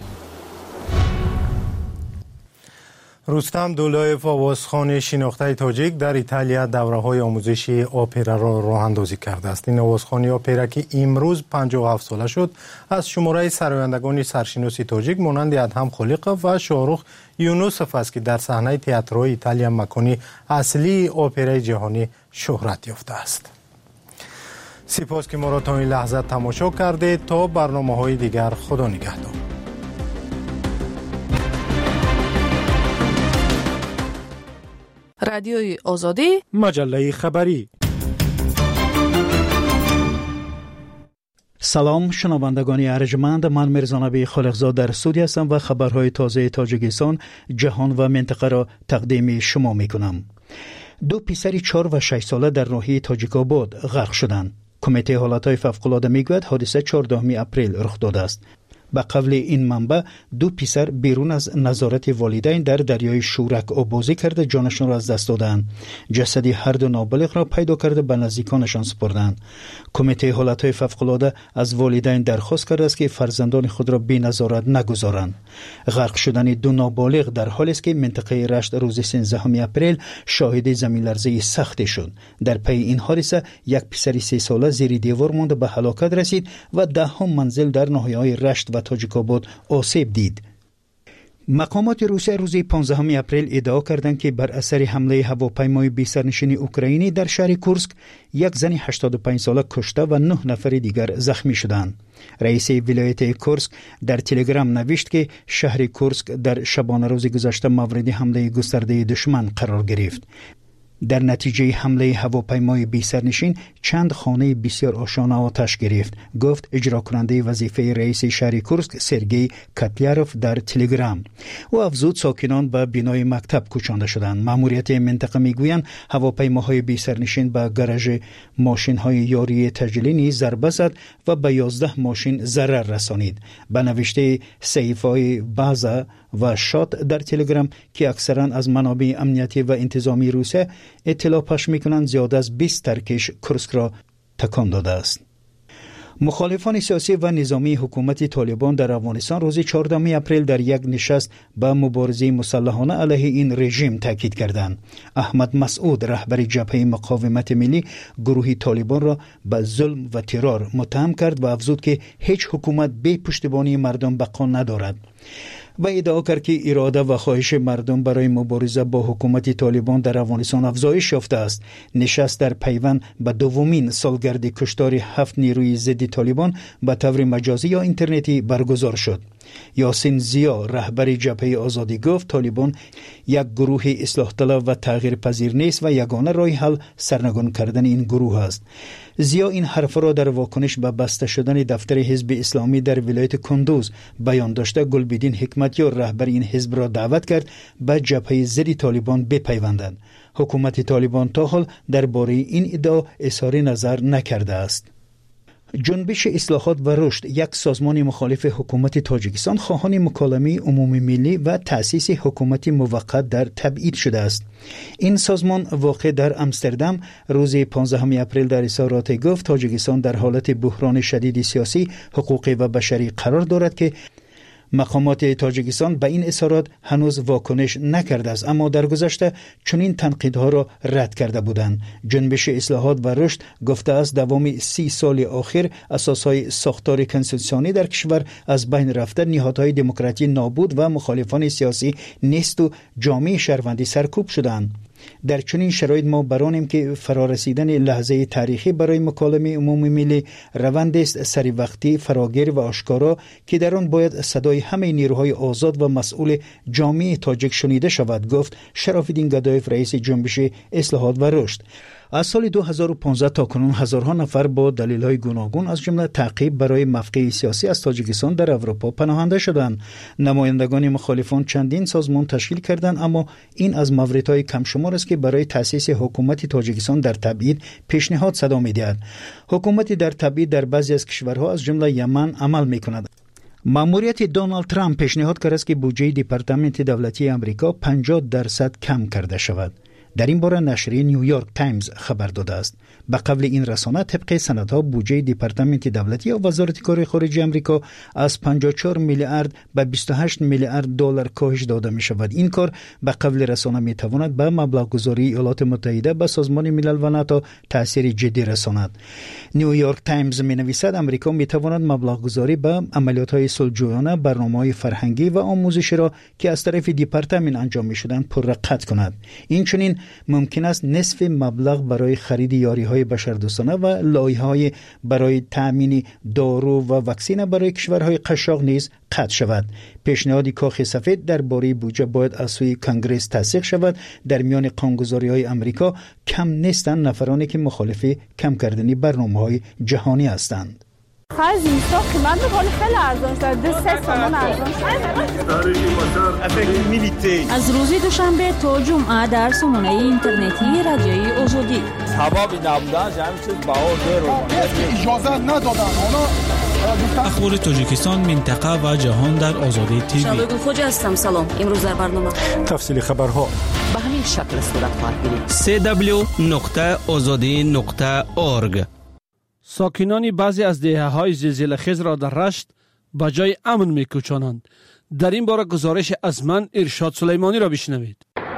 رستم دولایف آوازخوان شناخته تاجیک در ایتالیا دوره‌های آموزشی اپرا را راه‌اندازی کرده است. این آوازخوان اپرا که امروز 57 ساله شد از شماره سرآیندگان سرشناس تاجیک مانند ادهم خلیقov و شاهرخ یونوسف است که در صحنه تئاترهای ایتالیا مکانی اصلی اپرای جهانی شهرت یافته است. سپاس که ما را تا این لحظه تماشا کردید. تا برنامه‌های دیگر خدا نگهدار. رادیوی آزادی، مجله خبری. سلام شنوندگان ارجمند، من میرزانبی خالقزاد در استودیو هستم و خبرهای تازه تاجیکستان، جهان و منطقه را تقدیم شما میکنم. 2 پسر 4 و 6 ساله در ناحیه تاجیک‌آباد غرق شدند. کمیته حالتهای فوق‌العاده میگوید حادثه 14 اپریل رخ داده است. به قول این منبع 2 پسر بیرون از نظارت والدین در دریای شورک آبازی کرده جانشان را از دست دادند. جسد هر دو نابالغ را پیدا کرده به نزدیکانشان سپردند. کمیته حالتهای فوق‌العاده از والدین درخواست کرده است که فرزندان خود را بی نظارت نگذارند. غرق شدن 2 نابالغ در حالی است که منطقه رشت روز 13 اپریل شاهد زمین‌لرزه سختی شد. در پی این حادثه یک پسر 3 ساله زیر دیوار مانده به هلاکت رسید و 10 منزل در ناحیه‌های رشت و تاجیک‌آباد آسیب دید. مقامات روسیه روز 15 اپریل ادعا کردند که بر اثر حمله هواپیمای بی سرنشین اوکراینی در شهر کورسک یک زن 85 ساله کشته و 9 نفر دیگر زخمی شدند. رئیس ولایت کورسک در تلگرام نوشت که شهر کورسک در شبانه روز گذشته مورد حمله گسترده دشمن قرار گرفت. در نتیجه حمله هواپیمای بی سرنشین چند خانه بسیار آشانه آتش گرفت، گفت اجرا کننده وظیفه رئیس شهر کورسک سرگئی کاتلیاروف در تلگرام. و افزود ساکنان به بنای مکتب کوچانده شدند. ماموریت منطقه میگویند هواپیماهای بی سرنشین به گاراژ ماشین‌های یاری تجلی نیز ضربه زد و به 11 ماشین ضرر رسانید. به نوشته صحیفه‌های بازا و شات در تلگرام که اکثرا از منابع امنیتی و انتظامی روسیه اطلاع پخش میکنند، زیاد از 20 ترکش کورسک را تکان داده است. مخالفان سیاسی و نظامی حکومت طالبان در افغانستان روز 14 اپریل در یک نشست به مبارزه مسلحانه علیه این رژیم تاکید کردند. احمد مسعود رهبر جبهه مقاومت ملی گروه طالبان را به ظلم و ترور متهم کرد و افزود که هیچ حکومت بی پشتیبانی مردم بقا ندارد و ادعا کرد که اراده و خواهش مردم برای مبارزه با حکومت طالبان در افغانستان افزایش یافته است. نشست در پیوند به دومین سالگرد کشتار 7 نیروی ضد طالبان به طور مجازی یا اینترنتی برگزار شد. یاسین زیا رهبر جبهه آزادی گفت طالبان یک گروه اصلاح طلب و تغییر پذیر نیست و یگانه راه حل سرنگون کردن این گروه است. زیا این حرف را در واکنش به بسته شدن دفتر حزب اسلامی در ولایت کندوز بیان داشته گلبدین حکمتیار رهبر این حزب را دعوت کرد به جبهه ضد طالبان بپیوندند. حکومت طالبان تا حال درباره این ادعا اظهار نظر نکرده است. جنبش اصلاحات و رشد، یک سازمان مخالف حکومت تاجیکستان، خواهان مکالمه عمومی ملی و تأسیس حکومت موقت در تبعید شده است. این سازمان واقع در امستردام روز 15 اپریل در اظهارات گفت تاجیکستان در حالت بحران شدید سیاسی، حقوقی و بشری قرار دارد که مقامات تاجیکستان به این اظهارات هنوز واکنش نکرده است، اما در گذشته چنین تنقیدها را رد کرده بودند. جنبش اصلاحات و رشد گفته است دوام 30 سال اخیر اساسهای ساختار کنستیتوسیونی در کشور از بین رفته، نهادهای دموکراسی نابود و مخالفان سیاسی نیست و جامعه شهروندی سرکوب شدند. در چنین شرایط ما برانیم که فرارسیدن لحظه تاریخی برای مکالمه عمومی ملی روند است سری وقتی فراگیر و آشکارا که در آن باید صدای همه نیروهای آزاد و مسئول جامعه تاجیک شنیده شود، گفت شراف‌الدین گدایف رئیس جنبش اصلاحات و رشد. از سال 2015 تا کنون هزارها نفر با دلایل گوناگون از جمله تعقیب برای موقع سیاسی از تاجیکستان در اروپا پناهنده شدند. نمایندگان مخالفان چندین سازمان تشکیل کردند، اما این از موردهای کم شمار است که برای تأسیس حکومت تاجیکستان در تبعید پیشنهاد صدا می‌دهد. حکومت در تبعید در بعضی از کشورها از جمله یمن عمل می‌کند. ماموریت دونالد ترامپ پیشنهاد کرده است که بودجه دپارتمنت دولتی آمریکا 50% کم کرده شود. در این باره نشریه نیویورک تایمز خبر داده است. به قول این رسانه طبق سندها بودجه دپارتمنت دولتی یا وزارت کار خارجه آمریکا از 54 میلیارد به 28 میلیارد دلار کاهش داده می شود. این کار به قول رسانه می تواند به مبلغ گذاری ایالات متحده به سازمان ملل و ناتو تاثیر جدی رساند. نیویورک تایمز می نویسد آمریکا می تواند مبلغ گذاری به عملیات های صلح‌جویانه، برنامه‌های فرهنگی و آموزشی را که از طرف دپارتمنت انجام می شدند پرقطع کند. این چنین ممکن است نصف مبلغ برای خرید یاری‌های بشردوستانه و لایحه‌های برای تأمین دارو و واکسن برای کشورهای قشاق نیز قطع شود. پیشنهاد کاخ سفید درباره بودجه باید از سوی کنگره تصدیق شود. در میان قانونگذاری‌های آمریکا کم نیستند نفرانی که مخالف کم کردن برنامه‌های جهانی هستند. خرج اینستا قیمت میکنه خیلی ارزان شده 3 تومان ارزان شده. از روز دوشنبه تا جمعه در سامانه اینترنتی رادیوی آزادی سبب نبودن همین چیز بهار اجازه ندادن اخبار تاجیکستان منطقه و جهان در آزادی تیوی. شبگل خوجه هستم. سلام. امروز در برنامه تفصیل خبرها به همین شکل صورت خواهد گرفت. www.azadi.org. ساکنان بعضی از دهه‌های زلزله خیز را در رشت به جای امن می‌کوچانند. در این باره گزارش از من ارشاد سلیمانی را بشنوید.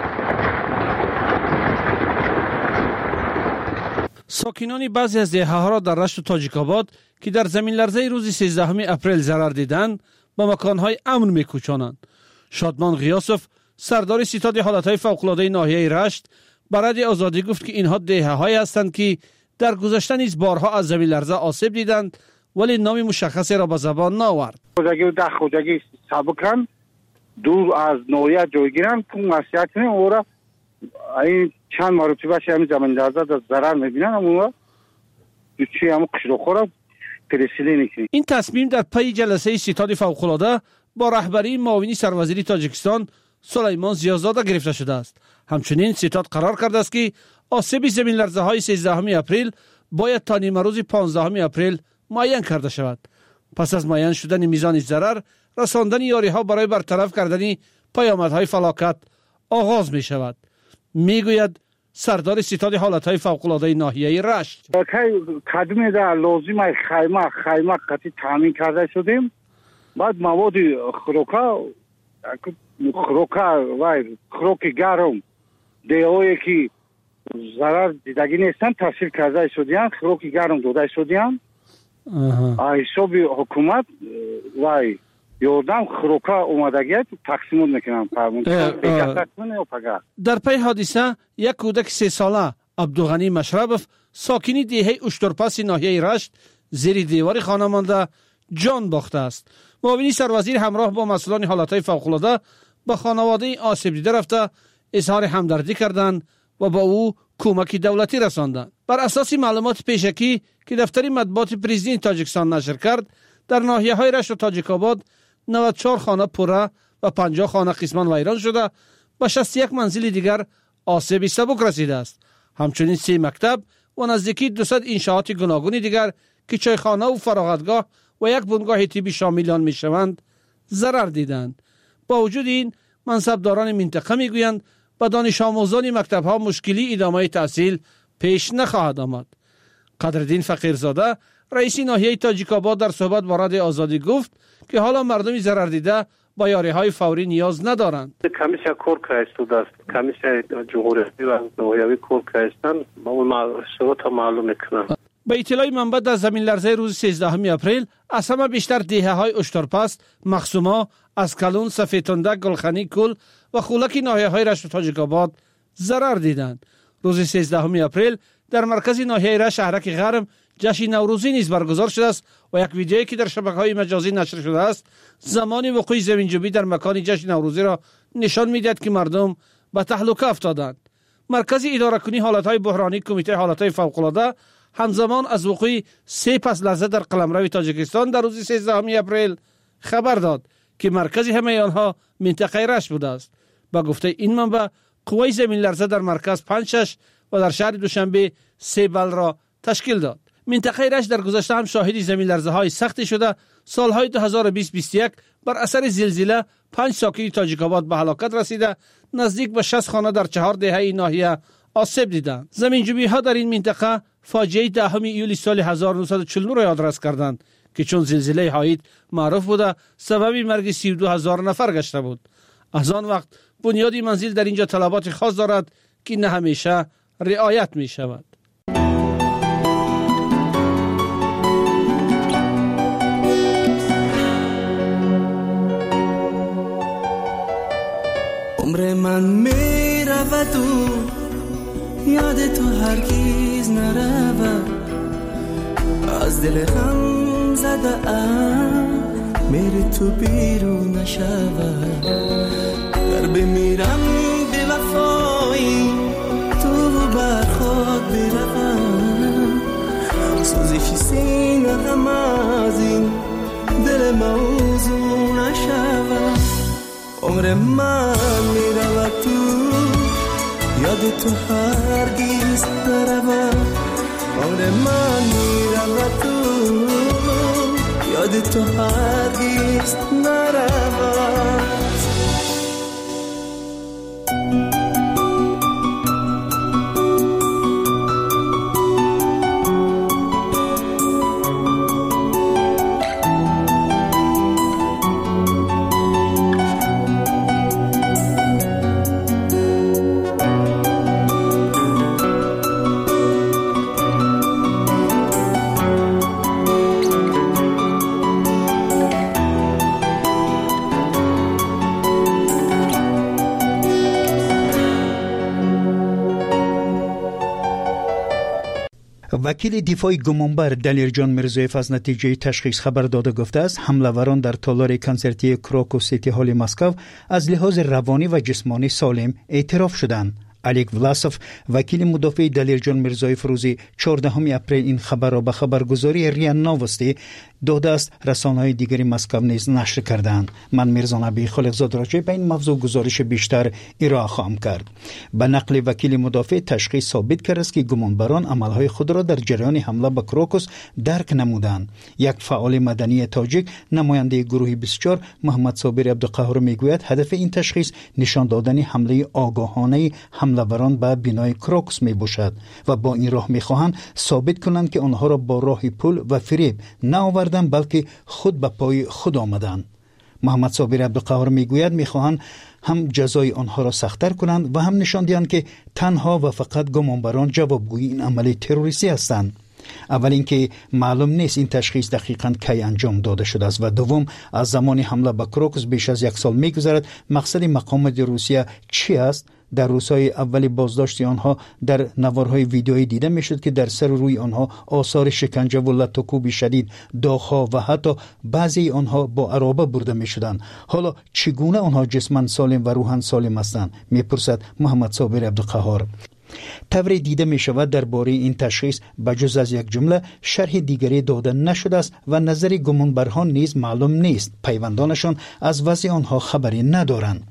ساکنان بعضی از دهه‌ها را در رشت و تاجیک‌آباد که در زمین لرزه روز 13 اپریل ضرر دیدند به مکان‌های امن می‌کوچانند. شادمان غیاسف سردار ستاد حالت‌های فوق‌العاده ناحیه رشت برای آزادی گفت که اینها دهه‌هایی هستند که در گذشته نیز بارها از زمین لرزه آسیب دیدند ولی نام مشخصی را به زبان نآورد. خودگی سابقاً دور از ناحیه جایگیرن که مسئله کنه اورا این چند مرتبه همین زمین لرزه در ضرر می‌بینن اما چی هم قشرخورا پرسیده نکنه. این تصمیم در پی جلسه ستاد فوق‌العاده با رهبری معاونی سروزیری تاجیکستان سلیمان زیازاده گرفته شده است. همچنین ستاد قرار کرده است که آسیب زمین لرزه های 13 اپریل باید تا نیمه روز 15 اپریل معین کرده شود. پس از معین شدن میزان ضرر، رساندن یاری ها برای برطرف کردن پیامدهای فلاکت آغاز می شود. می گوید سردار ستاد حالت های فوق العاده ناحیه رشت. قدم در لازم خیمه قطعی تامین کرده شدیم. بعد مواد خروک گرم دیهایی که ضرر دیدگی نیستن تحصیل کرده شدیان خروک گرم داده شدیان حساب حکومت و یادم خروکا اومدگیت تقسیمون میکنم در پی حادثه یک کودک 3 ساله عبدالغنی مشربف ساکنی دیهه اشترپاس ناحیه رشت زیر دیوار خانه مانده جان باخته است. معاونی سروزیر همراه با مسئولان حالتهای فوق‌العاده به خانواده آسیب دیده رفته اظهار همدردی کردند و با او کمک دولتی رساندند. بر اساس معلومات پیشکی که دفتر مطبوعات پرزیدنت تاجیکستان نشر کرد، در ناحیه‌های رشت و تاجیک‌آباد 94 خانه پره و 50 خانه قسماً ویران شده و 61 منزل دیگر آسیب سبک رسیده است. همچنین 3 مکتب و نزدیکی 200 انشاءات گوناگون دیگر که چایخانه و فراغتگاه و یک بنگاه طبی شامل آن میشوند ضرر دیدند. با وجود این منصبداران منطقه میگویند با دانش آموزان مکتب‌ها مشکلی ادامه تحصیل پیش نخواهد آمد. قدردین فقیرزاده رئیس ناحیه تاجیک‌آباد در صحبت با رادیو آزادی گفت که حالا مردم ضرر دیده با یاری‌های فوری نیاز ندارند. کمیسیا کار کرده است. کمیسیا جمهوری و ناحیوی کار کردن با شروط معلوم می‌کنند. به اطلاع منبع در زمین لرزه روز 13 اپریل از همه بیشتر دهه‌های اشترپس، مخصوما، اسکلون، سفیدتندک، گلخانی کل و خولک ناحیه‌های رشت و تاجیک‌آباد ضرر دیدند. روز 13 اپریل در مرکز ناحیه رشت شهرک غرم جشن نوروزی نیز برگزار شده است و یک ویدیویی که در شبکه‌های مجازی نشر شده است زمان وقوع زمینجویی در مکان جشن نوروزی را نشان می‌دهد که مردم به تهلکه افتادند. مرکز اداره کنی حالت‌های بحرانی کمیته حالت‌های فوق‌العاده همزمان از وقوع 3 پس لرزه در قلمرو تاجیکستان در روز 13 اپریل خبر داد که مرکز همه آنها منطقه رشت بوده است. با گفته این منبع قوه زمین لرزه در مرکز 5-6 و در شهر دوشنبه 3 بل را تشکیل داد. منطقه رشت در گذشته هم شاهد زمین لرزه های سختی شده. سالهای 2020-21 بر اثر زلزله 5 ساکن تاجیک‌آباد به هلاکت رسیده، نزدیک به 60 خانه در 4 دهه ناحیه آسیب دیدند. زمینجویی ها در این منطقه فاجعه 10 ایولی سال 1949 را یادرس کردند که چون زلزله هایت معروف بوده سبب مرگ 32,000 نفر گشته بود. از آن وقت بنیاد منزل در اینجا طلبات خاص دارد که نه همیشه رعایت می شود. عمر من می رود و یاد تو هرگز نرود، از دل غم زده ام میری تو بیرون نشود، در بمیرم به وفایی تو بر خود بروم، سوزش سینه غم از موضوع نشود. عمر من میرود تو یاد تو هرگز نرود. عمر من میرود تو یاد تو هرگز نرود. وکیل دفاع گمانبر دلیرجان میرزایف از نتیجه تشخیص خبر داده گفته است حمله‌وران در تالار کنسرتی کراکوس سیتی هال مسکو از لحاظ روانی و جسمانی سالم اعتراف شدند. الیک ولاسوف وکیل مدافع دلیرجان میرزایف روز 14 اپریل این خبر را به خبرگزاری ریا نوستی داده است. رسانه‌های دیگری مسکو نیز نشر کردند. من میرزا نبی خالقزاد راجع به این موضوع گزارش بیشتر ارائه خواهم کرد. به نقل وکیل مدافع تشخیص ثابت کرد است که گمانبران عملهای خود را در جریان حمله به کراکوس درک نمودند. یک فعال مدنی تاجیک نماینده گروه 24 محمد صابر عبدالقهار میگوید هدف این تشخیص نشان دادن حمله آگاهانه حمله‌وران به بنای کراکوس میباشد و با این راه میخواهند ثابت کنند که آنها را با راه پول و فریب نه آوردند بلکه خود به پای خود آمدند. محمد صابر عبدالقهار میگوید میخواهند هم جزای آنها را سخت‌تر کنند و هم نشان دهند که تنها و فقط گمانبران جوابگوی این عمل تروریستی هستند. اول اینکه معلوم نیست این تشخیص دقیقاً کی انجام داده شده است و دوم از زمان حمله به کراکوس بیش از 1 سال میگذرد. مقصد مقامات روسیه چی است؟ در روزهای اولی بازداشت آنها در نوارهای ویدیویی دیده میشد که در سر و روی آنها آثار شکنجه و لط و کوب شدید، داغ‌ها و حتی بعضی آنها با عرابه برده میشدند. حالا چگونه آنها جسماً سالم و روحاً سالم هستند؟ میپرسد محمد صابر عبدالقهار. طوری دیده می شود درباره این تشخیص بجز از یک جمله شرح دیگری داده نشده است و نظر گمانبران نیز معلوم نیست. پیوندانشان از وضع آنها خبری ندارند.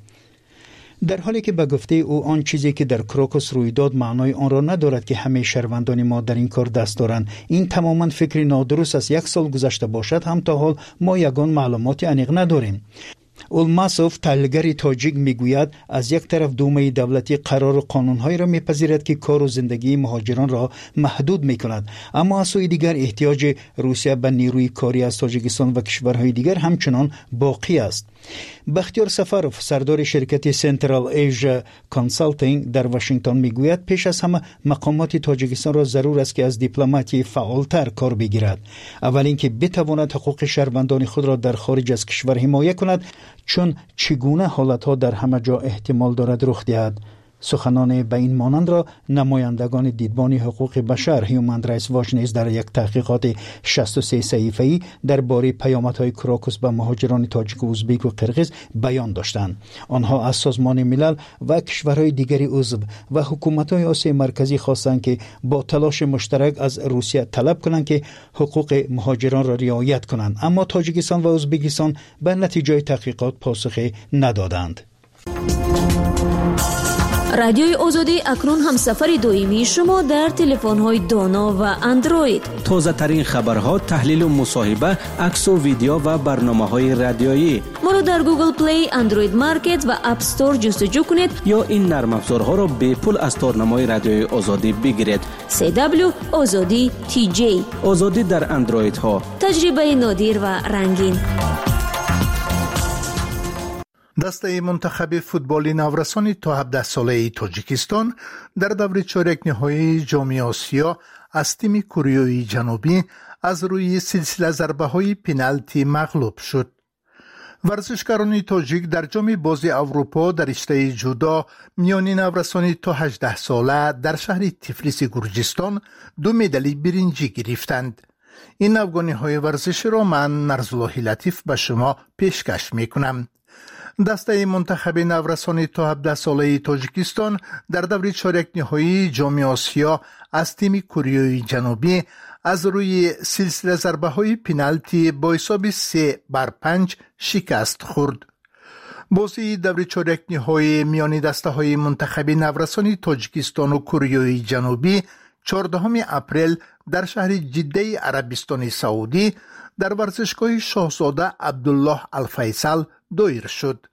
در حالی که به گفته او آن چیزی که در کراکوس روی داد معنای آن را ندارد که همه شهروندان ما در این کار دست دارند. این تماما فکری نادرست است. 1 سال گذشته باشد هم تا حال ما یگان معلومات عمیق نداریم. اولماسوف تحلیلگر تاجیک میگوید از یک طرف دومه دولتی قرار قانونهایی را میپذیرد که کار و زندگی مهاجران را محدود میکند، اما از سوی دیگر احتیاج روسیه به نیروی کاری از تاجیکستان و کشورهای دیگر همچنان باقی است. بختیار سفروف سردار شرکت سنترال ایژا کانسالتینگ در واشنگتن میگوید پیش از همه مقامات تاجیکستان را ضرور است که از دیپلماتی فعالتر کار بگیرد. اول اینکه بتواند حقوق شهروندان خود را در خارج از کشور حمایت کند، چون چگونه حالتها در همه جا احتمال دارد رخ دهد. سخنان به این مانند را نمایندگان دیدبان حقوق بشر هیومن رایتس واچ نیز در یک تحقیقات 63 صحیفه‌ای درباره پیامدهای کراکوس به مهاجران تاجیک و ازبک و قرقیز بیان داشتند. آنها از سازمان ملل و کشورهای دیگری عضو و حکومت‌های آسیای مرکزی خواستند که با تلاش مشترک از روسیه طلب کنند که حقوق مهاجران را رعایت کنند، اما تاجیکستان و ازبکستان به نتیجه تحقیقات پاسخی ندادند. رادیوی آزادی اکنون هم سفر دائمی شما در تلفن‌های دانا و اندروید. تازه ترین خبرها، تحلیل و مصاحبه، عکس و ویدیو و برنامه‌های رادیویی. ما را در گوگل پلی، اندروید مارکت و اپ استور جستجو کنید یا این نرم افزارها را به پول از تارنمای رادیوی آزادی بگیرید. CW آزادی TJ آزادی در اندروید ها. تجربه نادر و رنگین. دسته منتخب فوتبالی نورسان تا 17 ساله تاجیکستان در دور چهارک نهایی جام آسیا از تیم کره جنوبی از روی سلسله ضربه‌های پنالتی مغلوب شد. ورزشکاران تاجیک در جام باز اروپا در رشته جودو میان نورسان تا 18 ساله در شهر تیفلیس گرجستان 2 مدال برنجی گرفتند. این افغانی‌های ورزشی را من نرزالله لطیف به شما پیشکش می‌کنم. دسته منتخب نورسان تا 17 ساله تاجیکستان در دور چهارک نهایی جام آسیا از تیم کره جنوبی از روی سلسله ضربه های پنالتی با حساب 3-5 شکست خورد. بازی دور چهارک نهایی میان دسته های منتخب نورسان تاجیکستان و کره جنوبی 14 اپریل در شهر جده عربستان سعودی در ورزشگاه شاهزاده عبدالله الفیصل دایر شد.